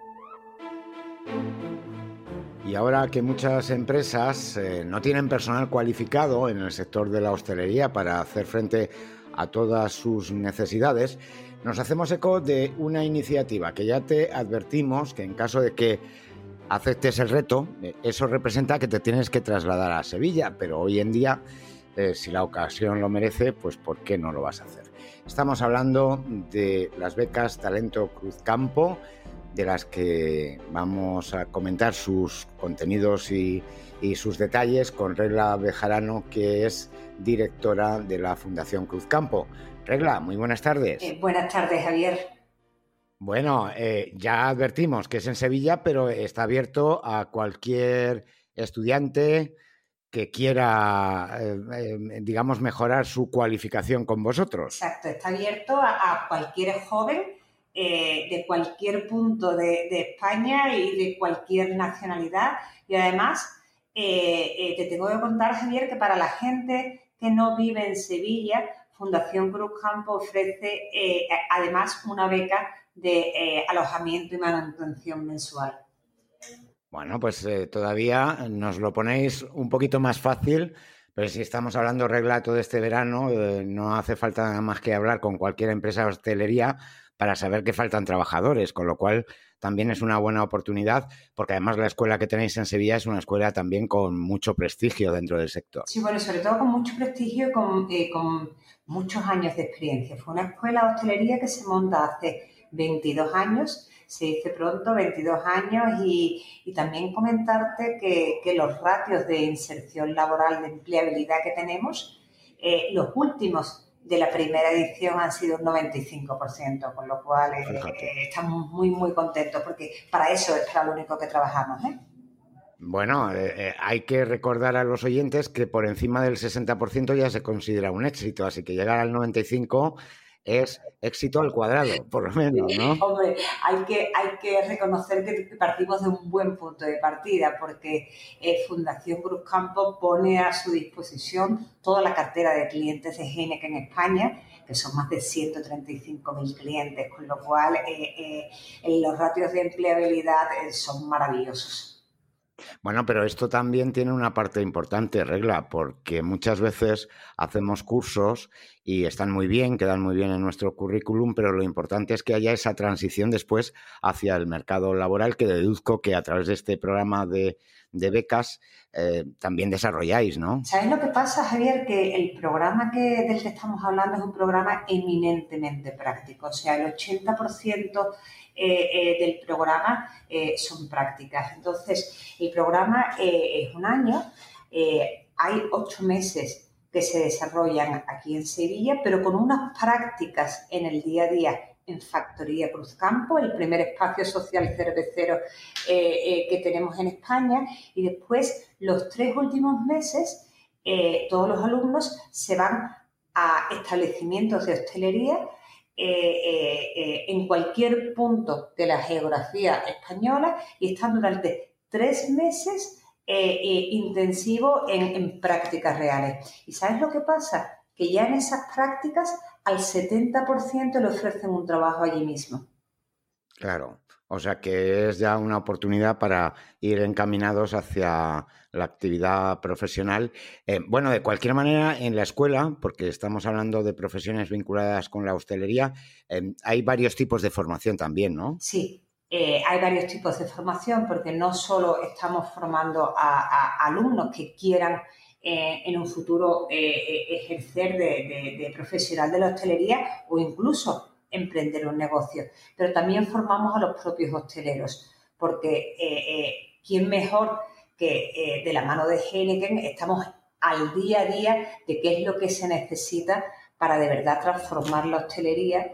B: Y ahora que muchas empresas no tienen personal cualificado en el sector de la hostelería para hacer frente a todas sus necesidades, nos hacemos eco de una iniciativa que ya te advertimos que en caso de que aceptes el reto, eso representa que te tienes que trasladar a Sevilla, pero hoy en día, si la ocasión lo merece, pues ¿por qué no lo vas a hacer? Estamos hablando de las becas Talento Cruzcampo, de las que vamos a comentar sus contenidos y sus detalles con Regla Bejarano, que es directora de la Fundación Cruzcampo. Regla, muy buenas tardes.
K: Buenas tardes, Javier.
B: Bueno, ya advertimos que es en Sevilla, pero está abierto a cualquier estudiante que quiera, digamos, mejorar su cualificación con vosotros.
K: Exacto, está abierto a cualquier joven de cualquier punto de España y de cualquier nacionalidad. Y además, te tengo que contar, Javier, que para la gente que no vive en Sevilla, Fundación Cruzcampo ofrece además una beca de alojamiento y manutención mensual.
B: Bueno, pues todavía nos lo ponéis un poquito más fácil, pero si estamos hablando Regla todo este verano, no hace falta nada más que hablar con cualquier empresa de hostelería para saber que faltan trabajadores, con lo cual también es una buena oportunidad, porque además la escuela que tenéis en Sevilla es una escuela también con mucho prestigio dentro del sector.
K: Sí, bueno, sobre todo con mucho prestigio y con muchos años de experiencia. Fue una escuela de hostelería que se monta hace 22 años, se dice pronto, 22 años, y también comentarte que los ratios de inserción laboral, de empleabilidad que tenemos, los últimos de la primera edición han sido un 95%, con lo cual estamos muy, muy contentos, porque para eso es para lo único que trabajamos, ¿eh?
B: Bueno, hay que recordar a los oyentes que por encima del 60% ya se considera un éxito, así que llegar al 95% es éxito al cuadrado, por lo menos, ¿no?
K: Hombre, hay que reconocer que partimos de un buen punto de partida, porque Fundación Cruzcampo pone a su disposición toda la cartera de clientes de Heineken en España, que son más de 135.000 clientes, con lo cual los ratios de empleabilidad son maravillosos.
B: Bueno, pero esto también tiene una parte importante, Regla, porque muchas veces hacemos cursos y están muy bien, quedan muy bien en nuestro currículum, pero lo importante es que haya esa transición después hacia el mercado laboral, que deduzco que a través de este programa de becas también desarrolláis, ¿no?
K: ¿Sabes lo que pasa, Javier? Que el programa del que estamos hablando es un programa eminentemente práctico. O sea, el 80% del programa son prácticas. Entonces, el programa es un año, hay 8 meses que se desarrollan aquí en Sevilla, pero con unas prácticas en el día a día en Factoría Cruzcampo, el primer espacio social cervecero que tenemos en España, y después los 3 últimos meses todos los alumnos se van a establecimientos de hostelería en cualquier punto de la geografía española y están durante 3 meses intensivo en prácticas reales. ¿Y sabes lo que pasa? Que ya en esas prácticas al 70% le ofrecen un trabajo allí mismo.
B: Claro, o sea que es ya una oportunidad para ir encaminados hacia la actividad profesional. Bueno, de cualquier manera, en la escuela, porque estamos hablando de profesiones vinculadas con la hostelería, hay varios tipos de formación también, ¿no?
K: Sí. Hay varios tipos de formación porque no solo estamos formando a alumnos que quieran en un futuro ejercer de profesional de la hostelería o incluso emprender un negocio, pero también formamos a los propios hosteleros porque ¿quién mejor que de la mano de Heineken estamos al día a día de qué es lo que se necesita para de verdad transformar la hostelería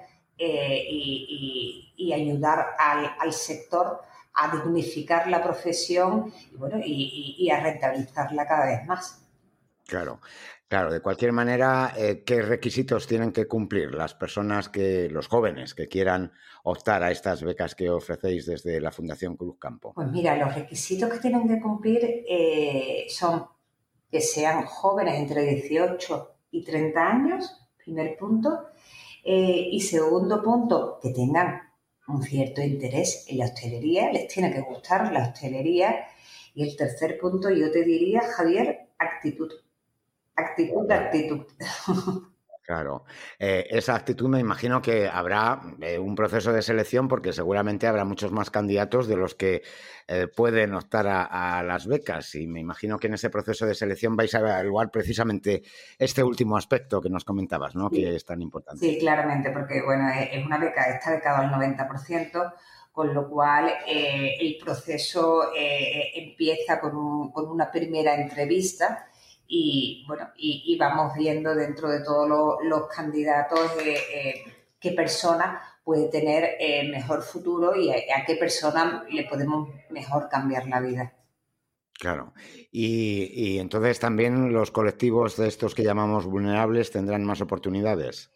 K: y ayudar al sector a dignificar la profesión y a rentabilizarla cada vez más.
B: Claro, claro. De cualquier manera, ¿qué requisitos tienen que cumplir las personas los jóvenes que quieran optar a estas becas que ofrecéis desde la Fundación Cruzcampo?
K: Pues mira, los requisitos que tienen que cumplir son que sean jóvenes entre 18 y 30 años, primer punto. Y segundo punto, que tengan un cierto interés en la hostelería, les tiene que gustar la hostelería. Y el tercer punto, yo te diría, Javier, actitud. Actitud.
B: Claro, esa actitud me imagino que habrá un proceso de selección porque seguramente habrá muchos más candidatos de los que pueden optar a las becas y me imagino que en ese proceso de selección vais a evaluar precisamente este último aspecto que nos comentabas, ¿no? Sí. Que es tan importante.
K: Sí, claramente, porque bueno, es una beca, está becado al 90%, con lo cual el proceso empieza con una primera entrevista. Y bueno, y vamos viendo dentro de todos los candidatos qué persona puede tener mejor futuro y a qué persona le podemos mejor cambiar la vida.
B: Claro. Y entonces también los colectivos de estos que llamamos vulnerables tendrán más oportunidades.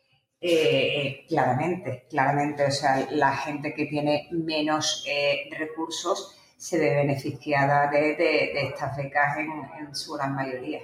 K: Claramente. O sea, la gente que tiene menos recursos se ve beneficiada de estas becas en su gran mayoría.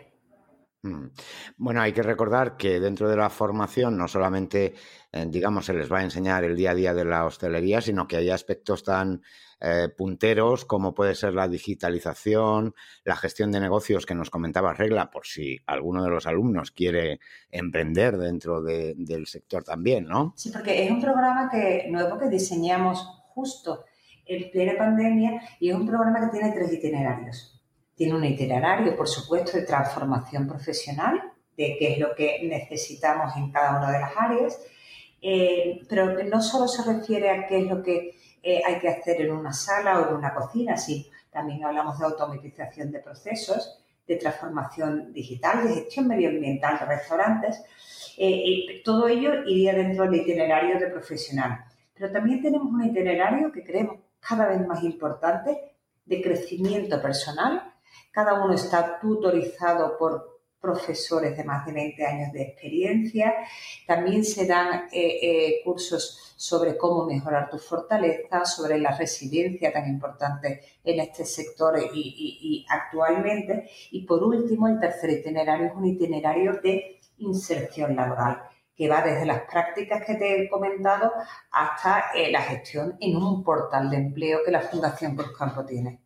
B: Bueno, hay que recordar que dentro de la formación no solamente, digamos, se les va a enseñar el día a día de la hostelería, sino que hay aspectos tan punteros como puede ser la digitalización, la gestión de negocios que nos comentaba Regla, por si alguno de los alumnos quiere emprender dentro del sector también, ¿no?
K: Sí, porque es un programa nuevo que diseñamos justo en plena pandemia y es un programa que tiene 3 itinerarios. Tiene un itinerario, por supuesto, de transformación profesional, de qué es lo que necesitamos en cada una de las áreas, pero no solo se refiere a qué es lo que hay que hacer en una sala o en una cocina, sino también hablamos de automatización de procesos, de transformación digital, de gestión medioambiental de restaurantes. Todo ello iría dentro del itinerario de profesional. Pero también tenemos un itinerario que creemos cada vez más importante de crecimiento personal. Cada uno está tutorizado por profesores de más de 20 años de experiencia. También se dan cursos sobre cómo mejorar tus fortalezas, sobre la resiliencia tan importante en este sector y actualmente. Y por último, el tercer itinerario es un itinerario de inserción laboral, que va desde las prácticas que te he comentado hasta la gestión en un portal de empleo que la Fundación Cruzcampo tiene.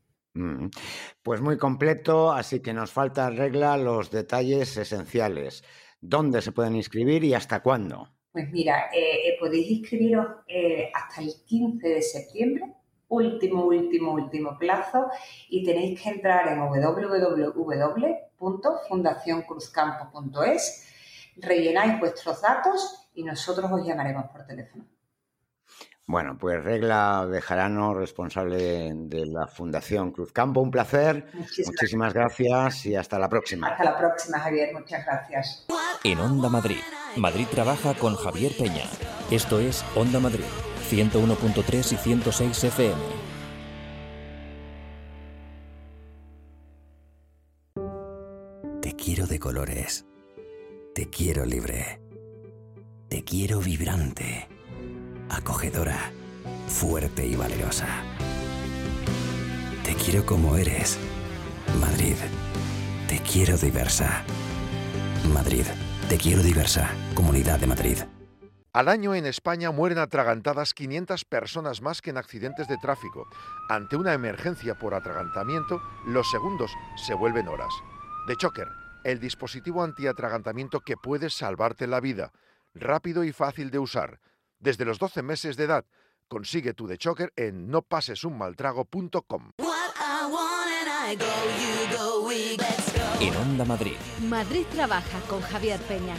B: Pues muy completo, así que nos falta, Regla, los detalles esenciales. ¿Dónde se pueden inscribir y hasta cuándo?
K: Pues mira, podéis inscribiros hasta el 15 de septiembre, último plazo, y tenéis que entrar en www.fundacioncruzcampo.es, rellenáis vuestros datos y nosotros os llamaremos por teléfono.
B: Bueno, pues Regla Bejarano, responsable de la Fundación Cruzcampo, un placer. Muchísimas gracias y hasta la próxima.
K: Hasta la próxima, Javier. Muchas gracias.
A: En Onda Madrid, Madrid trabaja con Javier Peña. Esto es Onda Madrid, 101.3 y 106 FM.
L: Te quiero de colores. Te quiero libre. Te quiero vibrante, acogedora, fuerte y valerosa. Te quiero como eres. Madrid, te quiero diversa. Madrid, te quiero diversa. Comunidad de Madrid.
G: Al año en España mueren atragantadas 500 personas más que en accidentes de tráfico. Ante una emergencia por atragantamiento, los segundos se vuelven horas. The Choker, el dispositivo antiatragantamiento que puede salvarte la vida. Rápido y fácil de usar. Desde los 12 meses de edad, consigue tu The Choker en nopasesunmaltrago.com.
A: En Onda Madrid.
M: Madrid trabaja con Javier Peña.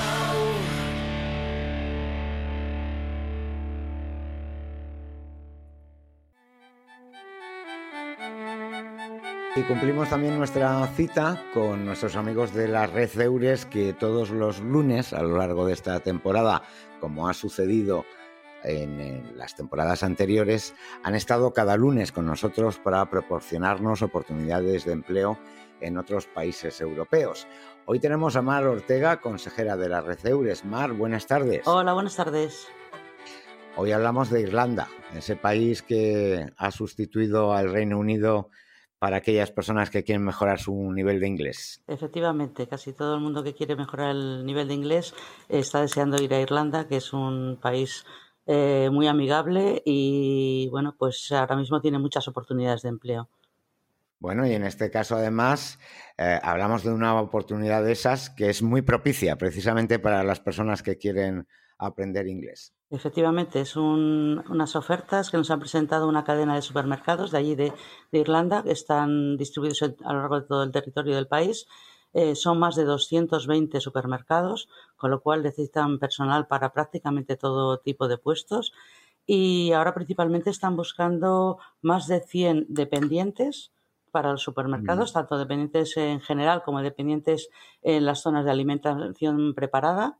B: Y cumplimos también nuestra cita con nuestros amigos de la Red Eures, que todos los lunes a lo largo de esta temporada, como ha sucedido en las temporadas anteriores, han estado cada lunes con nosotros para proporcionarnos oportunidades de empleo en otros países europeos. Hoy tenemos a Mar Ortega, consejera de la Red Eures. Mar, buenas tardes.
N: Hola, buenas tardes.
B: Hoy hablamos de Irlanda, ese país que ha sustituido al Reino Unido para aquellas personas que quieren mejorar su nivel de inglés.
N: Efectivamente, casi todo el mundo que quiere mejorar el nivel de inglés está deseando ir a Irlanda, que es un país muy amigable y, bueno, pues ahora mismo tiene muchas oportunidades de empleo.
B: Bueno, y en este caso, además, hablamos de una oportunidad de esas que es muy propicia precisamente para las personas que quieren aprender inglés.
N: Efectivamente, es unas ofertas que nos han presentado una cadena de supermercados de allí de Irlanda, que están distribuidos a lo largo de todo el territorio del país. Son más de 220 supermercados, con lo cual necesitan personal para prácticamente todo tipo de puestos. Y ahora principalmente están buscando más de 100 dependientes para los supermercados, tanto dependientes en general como dependientes en las zonas de alimentación preparada.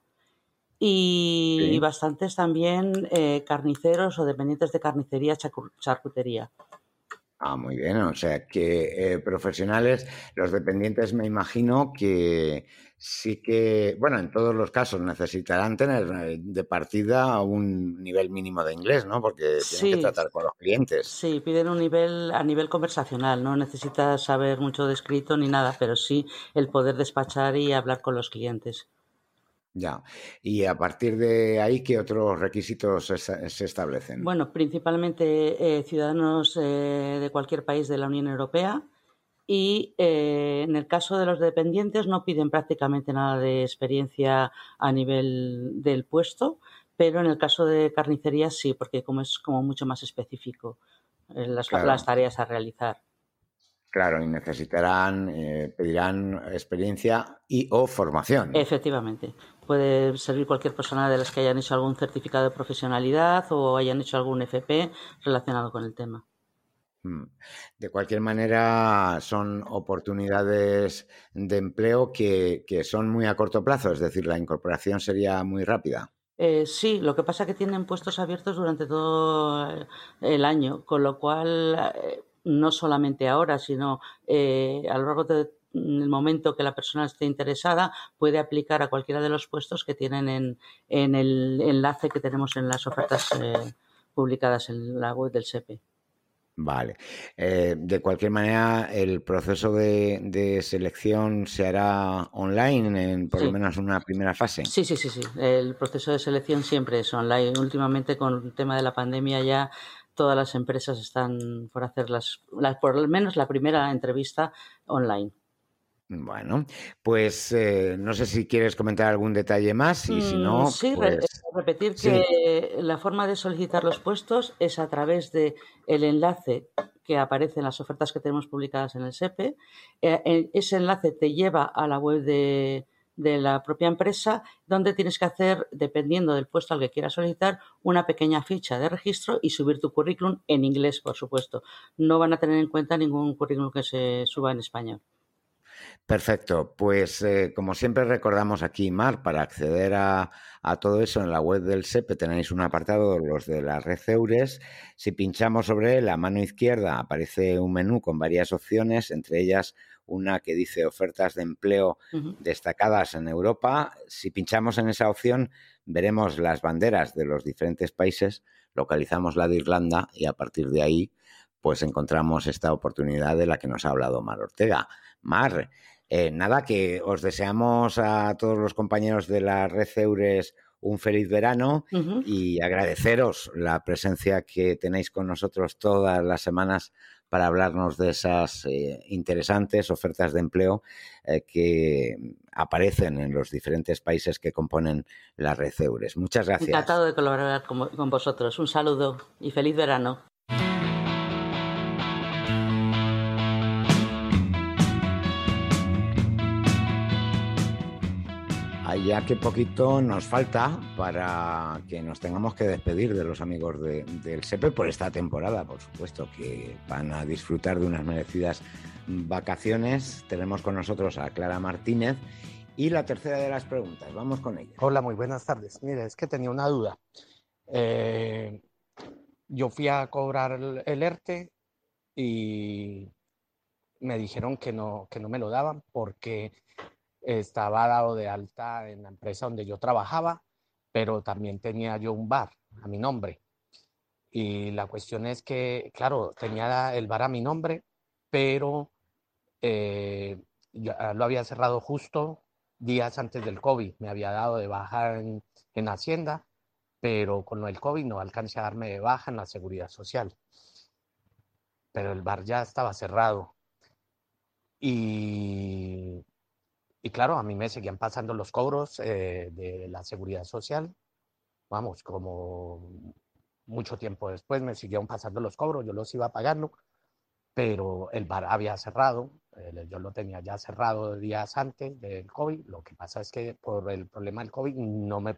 N: Y bastantes también carniceros o dependientes de carnicería, charcutería.
B: Ah, muy bien. O sea, que profesionales, los dependientes me imagino que sí que, bueno, en todos los casos necesitarán tener de partida un nivel mínimo de inglés, ¿no? Porque tienen que tratar con los clientes.
N: Sí, piden un nivel a nivel conversacional, no necesitas saber mucho de escrito ni nada, pero sí el poder despachar y hablar con los clientes.
B: Ya. Y a partir de ahí, ¿qué otros requisitos se establecen?
N: Bueno, principalmente ciudadanos de cualquier país de la Unión Europea y en el caso de los dependientes no piden prácticamente nada de experiencia a nivel del puesto, pero en el caso de carnicería sí, porque como es como mucho más específico las tareas a realizar.
B: Claro, y necesitarán, pedirán experiencia y o formación.
N: Efectivamente. Puede servir cualquier persona de las que hayan hecho algún certificado de profesionalidad o hayan hecho algún FP relacionado con el tema.
B: De cualquier manera, son oportunidades de empleo que son muy a corto plazo, es decir, la incorporación sería muy rápida.
N: Sí, lo que pasa es que tienen puestos abiertos durante todo el año, con lo cual no solamente ahora, sino a lo largo del momento que la persona esté interesada, puede aplicar a cualquiera de los puestos que tienen en el enlace que tenemos en las ofertas publicadas en la web del SEPE.
B: Vale. De cualquier manera, el proceso de selección se hará online en por lo menos una primera fase.
N: Sí. El proceso de selección siempre es online. Últimamente, con el tema de la pandemia, ya todas las empresas están por hacer por lo menos la primera entrevista online.
B: Bueno, pues no sé si quieres comentar algún detalle más y si no,
N: sí,
B: pues...
N: repetir que la forma de solicitar los puestos es a través de el enlace que aparece en las ofertas que tenemos publicadas en el SEPE. Ese enlace te lleva a la web de la propia empresa, donde tienes que hacer, dependiendo del puesto al que quieras solicitar, una pequeña ficha de registro y subir tu currículum en inglés, por supuesto. No van a tener en cuenta ningún currículum que se suba en español.
B: Perfecto, pues como siempre recordamos aquí, Mar, para acceder a todo eso en la web del SEPE tenéis un apartado, los de la red Eures. Si pinchamos sobre él, a mano izquierda aparece un menú con varias opciones, entre ellas una que dice ofertas de empleo destacadas en Europa. Si pinchamos en esa opción, veremos las banderas de los diferentes países, localizamos la de Irlanda y a partir de ahí pues encontramos esta oportunidad de la que nos ha hablado Mar Ortega. Mar, nada, que os deseamos a todos los compañeros de la red Eures un feliz verano y agradeceros la presencia que tenéis con nosotros todas las semanas para hablarnos de esas interesantes ofertas de empleo que aparecen en los diferentes países que componen la red Eures. Muchas gracias.
N: Encantado de colaborar con vosotros. Un saludo y feliz verano.
B: Ya que poquito nos falta para que nos tengamos que despedir de los amigos del SEPE por esta temporada, por supuesto, que van a disfrutar de unas merecidas vacaciones. Tenemos con nosotros a Clara Martínez y la tercera de las preguntas. Vamos con ella.
O: Hola, muy buenas tardes. Mire, es que tenía una duda. Yo fui a cobrar el ERTE y me dijeron que no me lo daban porque estaba dado de alta en la empresa donde yo trabajaba, pero también tenía yo un bar a mi nombre. Y la cuestión es que, claro, tenía el bar a mi nombre, pero yo lo había cerrado justo días antes del COVID. Me había dado de baja en Hacienda, pero con lo del COVID no alcancé a darme de baja en la Seguridad Social. Pero el bar ya estaba cerrado. Y claro, a mí me seguían pasando los cobros de la Seguridad Social. Vamos, como mucho tiempo después me siguieron pasando los cobros, yo los iba pagando, pero el bar había cerrado. Yo lo tenía ya cerrado días antes del COVID. Lo que pasa es que por el problema del COVID no me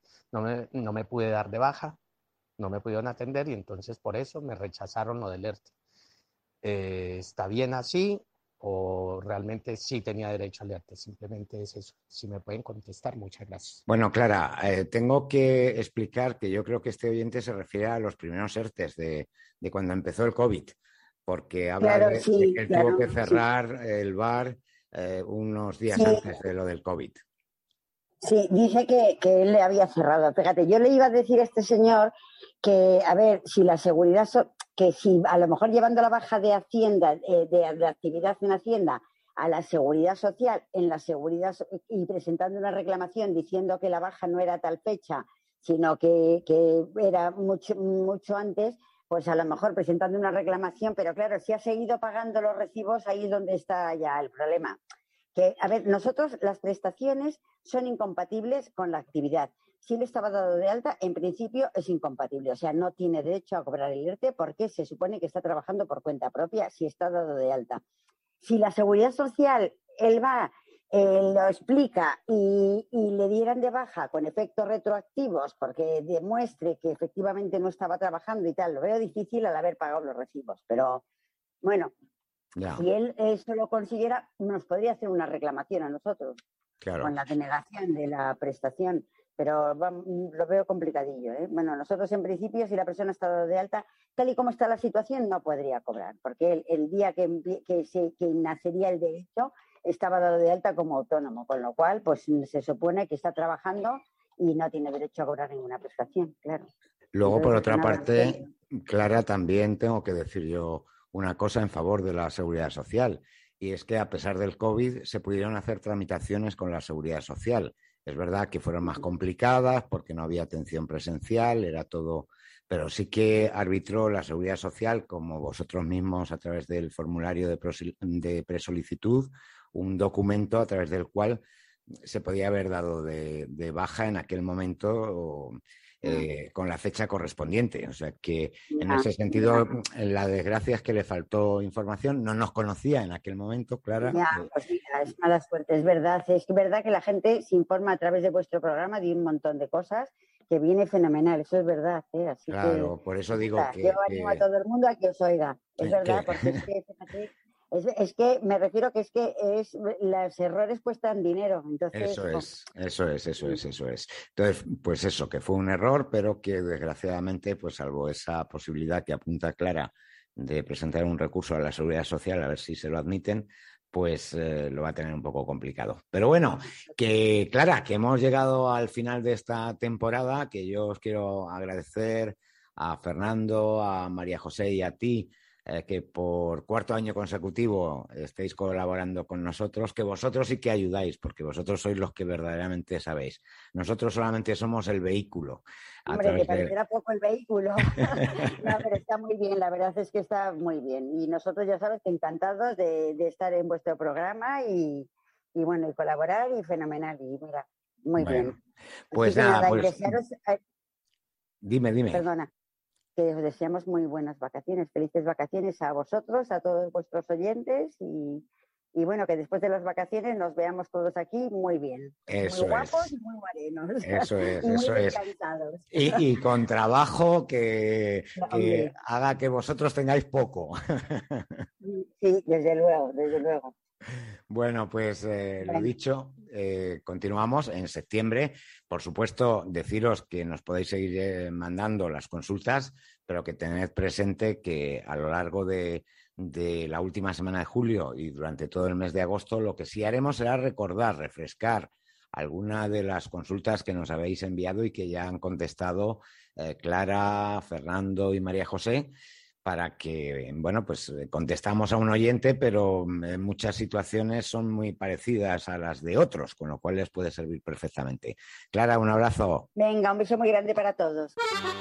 O: pude dar de baja, no me pudieron atender y entonces por eso me rechazaron lo del ERTE. ¿Está bien así? ¿O realmente sí tenía derecho al ERTE? Simplemente es eso. Si me pueden contestar, muchas gracias.
B: Bueno, Clara, tengo que explicar que yo creo que este oyente se refiere a los primeros ERTEs de cuando empezó el COVID, porque habla de que él tuvo que cerrar el bar unos días antes de lo del COVID.
D: Sí, dice que él le había cerrado. Fíjate, yo le iba a decir a este señor que, a ver, si la seguridad, que si a lo mejor llevando la baja de Hacienda, de actividad en Hacienda a la Seguridad Social, en la seguridad y presentando una reclamación diciendo que la baja no era tal fecha, sino que era mucho antes, pues a lo mejor presentando una reclamación, pero claro, si ha seguido pagando los recibos, ahí es donde está ya el problema. Que, a ver, nosotros las prestaciones son incompatibles con la actividad. Si él estaba dado de alta, en principio es incompatible, o sea, no tiene derecho a cobrar el ERTE porque se supone que está trabajando por cuenta propia si está dado de alta. Si la Seguridad Social, él va, lo explica y le dieran de baja con efectos retroactivos porque demuestre que efectivamente no estaba trabajando y tal, lo veo difícil al haber pagado los recibos, pero bueno. Ya. Si él eso lo consiguiera, nos podría hacer una reclamación a nosotros con la denegación de la prestación, pero lo veo complicadillo, ¿eh? Bueno, nosotros en principio, si la persona está dado de alta, tal y como está la situación, no podría cobrar, porque el día que nacería el derecho estaba dado de alta como autónomo, con lo cual pues se supone que está trabajando y no tiene derecho a cobrar ninguna prestación, claro.
B: Luego, entonces, por otra parte, Clara, también tengo que decir yo una cosa en favor de la Seguridad Social, y es que a pesar del COVID se pudieron hacer tramitaciones con la Seguridad Social. Es verdad que fueron más complicadas porque no había atención presencial, era todo, pero sí que arbitró la Seguridad Social, como vosotros mismos a través del formulario de presolicitud, un documento a través del cual se podía haber dado de baja en aquel momento con la fecha correspondiente. O sea que en ese sentido la desgracia es que le faltó información, no nos conocía en aquel momento, Clara.
D: Pues mira, es mala suerte, es verdad que la gente se informa a través de vuestro programa de un montón de cosas que viene fenomenal, eso es verdad. Así
B: claro,
D: que,
B: por eso digo
D: yo animo a todo el mundo a que os oiga, es verdad, porque es que, fíjate, es que me refiero que los errores cuestan dinero. Entonces,
B: eso es. Entonces, pues eso, que fue un error, pero que desgraciadamente, pues salvo esa posibilidad que apunta Clara de presentar un recurso a la Seguridad Social, a ver si se lo admiten, pues lo va a tener un poco complicado. Pero bueno, que Clara, que hemos llegado al final de esta temporada, que yo os quiero agradecer a Fernando, a María José y a ti, que por 4º año consecutivo estéis colaborando con nosotros, que vosotros sí que ayudáis, porque vosotros sois los que verdaderamente sabéis. Nosotros solamente somos el vehículo.
D: Hombre, que parecerá poco el vehículo. No, pero está muy bien, la verdad es que está muy bien. Y nosotros, ya sabes, encantados de estar en vuestro programa y bueno, y colaborar, y fenomenal. Y mira, muy bien.
B: Pues nada, pues...
D: desearos...
B: Dime.
D: Perdona. Que os deseamos muy buenas vacaciones, felices vacaciones a vosotros, a todos vuestros oyentes y bueno, que después de las vacaciones nos veamos todos aquí muy bien,
B: eso
D: muy guapos y muy morenos.
B: Eso es,
D: y
B: eso
D: muy
B: es.
D: descansados.
B: Y con trabajo que haga que vosotros tengáis poco.
D: Sí, desde luego.
B: Bueno, pues lo dicho, continuamos en septiembre. Por supuesto, deciros que nos podéis seguir mandando las consultas, pero que tened presente que a lo largo de la última semana de julio y durante todo el mes de agosto, lo que sí haremos será refrescar alguna de las consultas que nos habéis enviado y que ya han contestado Clara, Fernando y María José, para que, bueno, pues contestamos a un oyente, pero en muchas situaciones son muy parecidas a las de otros, con lo cual les puede servir perfectamente. Clara, un abrazo.
D: Venga, un beso muy grande para todos.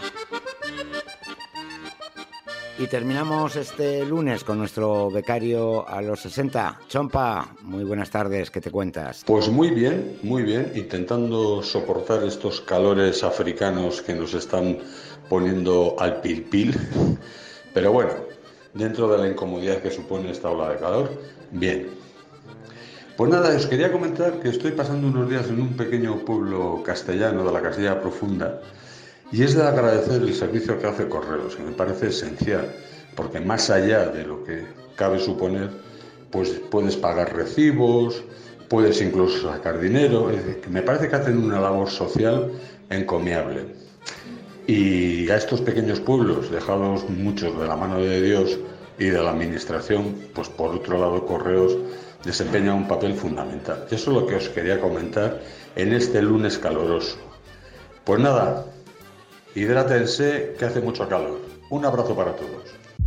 B: Y terminamos este lunes con nuestro becario a los 60. Chompa, muy buenas tardes, ¿qué te cuentas?
P: Pues muy bien, intentando soportar estos calores africanos que nos están poniendo al pil. Pero bueno, dentro de la incomodidad que supone esta ola de calor, bien. Pues nada, os quería comentar que estoy pasando unos días en un pequeño pueblo castellano de la Castilla Profunda y es de agradecer el servicio que hace Correos, que me parece esencial, porque más allá de lo que cabe suponer, pues puedes pagar recibos, puedes incluso sacar dinero, es decir, que me parece que hacen una labor social encomiable. Y a estos pequeños pueblos, dejados muchos de la mano de Dios y de la administración, pues por otro lado Correos desempeña un papel fundamental. Y eso es lo que os quería comentar en este lunes caloroso. Pues nada, hidrátense, que hace mucho calor. Un abrazo para todos.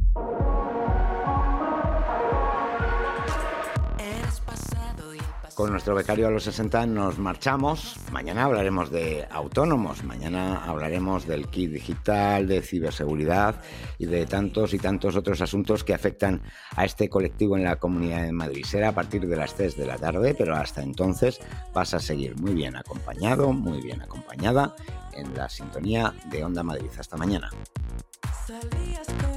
B: Con nuestro becario a los 60 nos marchamos. Mañana hablaremos de autónomos, mañana hablaremos del kit digital, de ciberseguridad y de tantos y tantos otros asuntos que afectan a este colectivo en la Comunidad de Madrid. Será a partir de las 3 de la tarde, pero hasta entonces vas a seguir muy bien acompañado, muy bien acompañada en la sintonía de Onda Madrid. Hasta mañana.